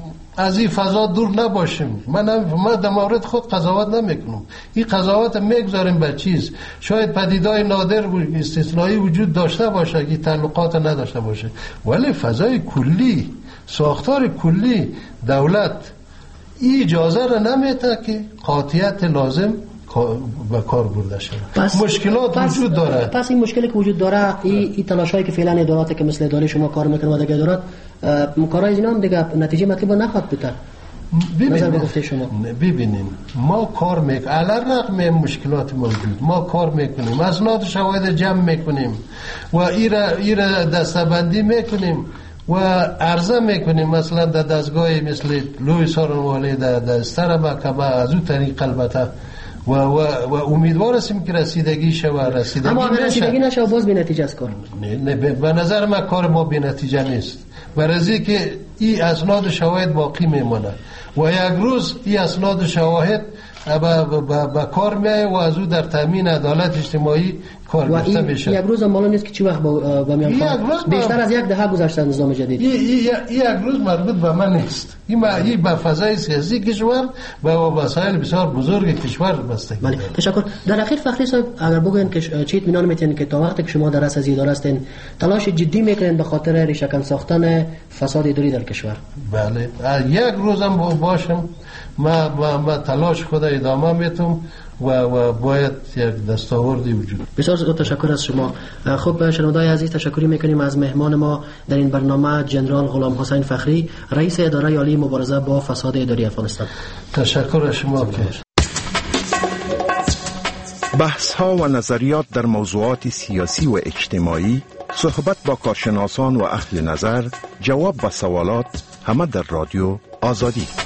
از این فضا دور نباشیم. من ما در مورد خود قضاوت نمیکنم، این قضاوت میگذاریم به چیز شاید پدیدهای نادر و استثنایی وجود داشته باشه که تعلقات نداشته باشه، ولی فضای کلی، ساختار کلی دولت این اجازه را نمیده که قاطعیت لازم به کار برده شده. مشکلات پس وجود داره. پس این مشکلی که وجود داره این ای تلاشایی که فعلا ادارات که مثل اداره شما کار میکنه و دیگه ادارات کارهای اینا هم دیگه نتیجه مطلوب نخواد بده. ببینید ببینیم ما کار میکنیم علیرغم مشکلات موجود، ما کار میکنیم، اسناد شواهد جمع میکنیم و ایره ایره دسته‌بندی میکنیم و عرضه میکنیم مثلا در دستگاه مثل لوی سارنوالی در دستر محکمه از اون طریق البته و, و, و امیدوار هستیم که رسیدگی شوه رسیدگی اما اگر رسیدگی نشه باز بی نتیجه است کار. نه, نه به نظر من کار ما بی نتیجه نیست، برای که این اسناد شواهد باقی میمونه و یک روز این اسناد شواهد با کار میایه و از او در تامین عدالت اجتماعی کار گرفته میشه. یک روز معلوم نیست که چی وقت با میان بیشتر از یک دهه گذشته نظام جدید. یک روز مربوط به من نیست، این این به فضای سیاسی کشور و مسائل بسیار بزرگ کشور بستگی داره. تشکر. در اخیر فخری صاحب اگر بگوین که چی اطمینان میتین که تا وقتی که شما در رأس از اداره هستین تلاش جدی میکنین به خاطر ریشه‌کن ساختن فساد اداری در کشور؟ بله، یک روزم باشم ما ما, ما تلاش خود ادامه میتم و و باید یک دستاوردی وجود. بسیار تشکر از شما. خب شنوندای عزیز، تشکری میکنیم از مهمان ما در این برنامه جنرال غلام حسین فخری، رئیس اداره عالی مبارزه با فساد اداری افغانستان. تشکر از شما. بحث ها و نظریات در موضوعات سیاسی و اجتماعی، صحبت با کارشناسان و اهل نظر، جواب به سوالات، همه در رادیو آزادی.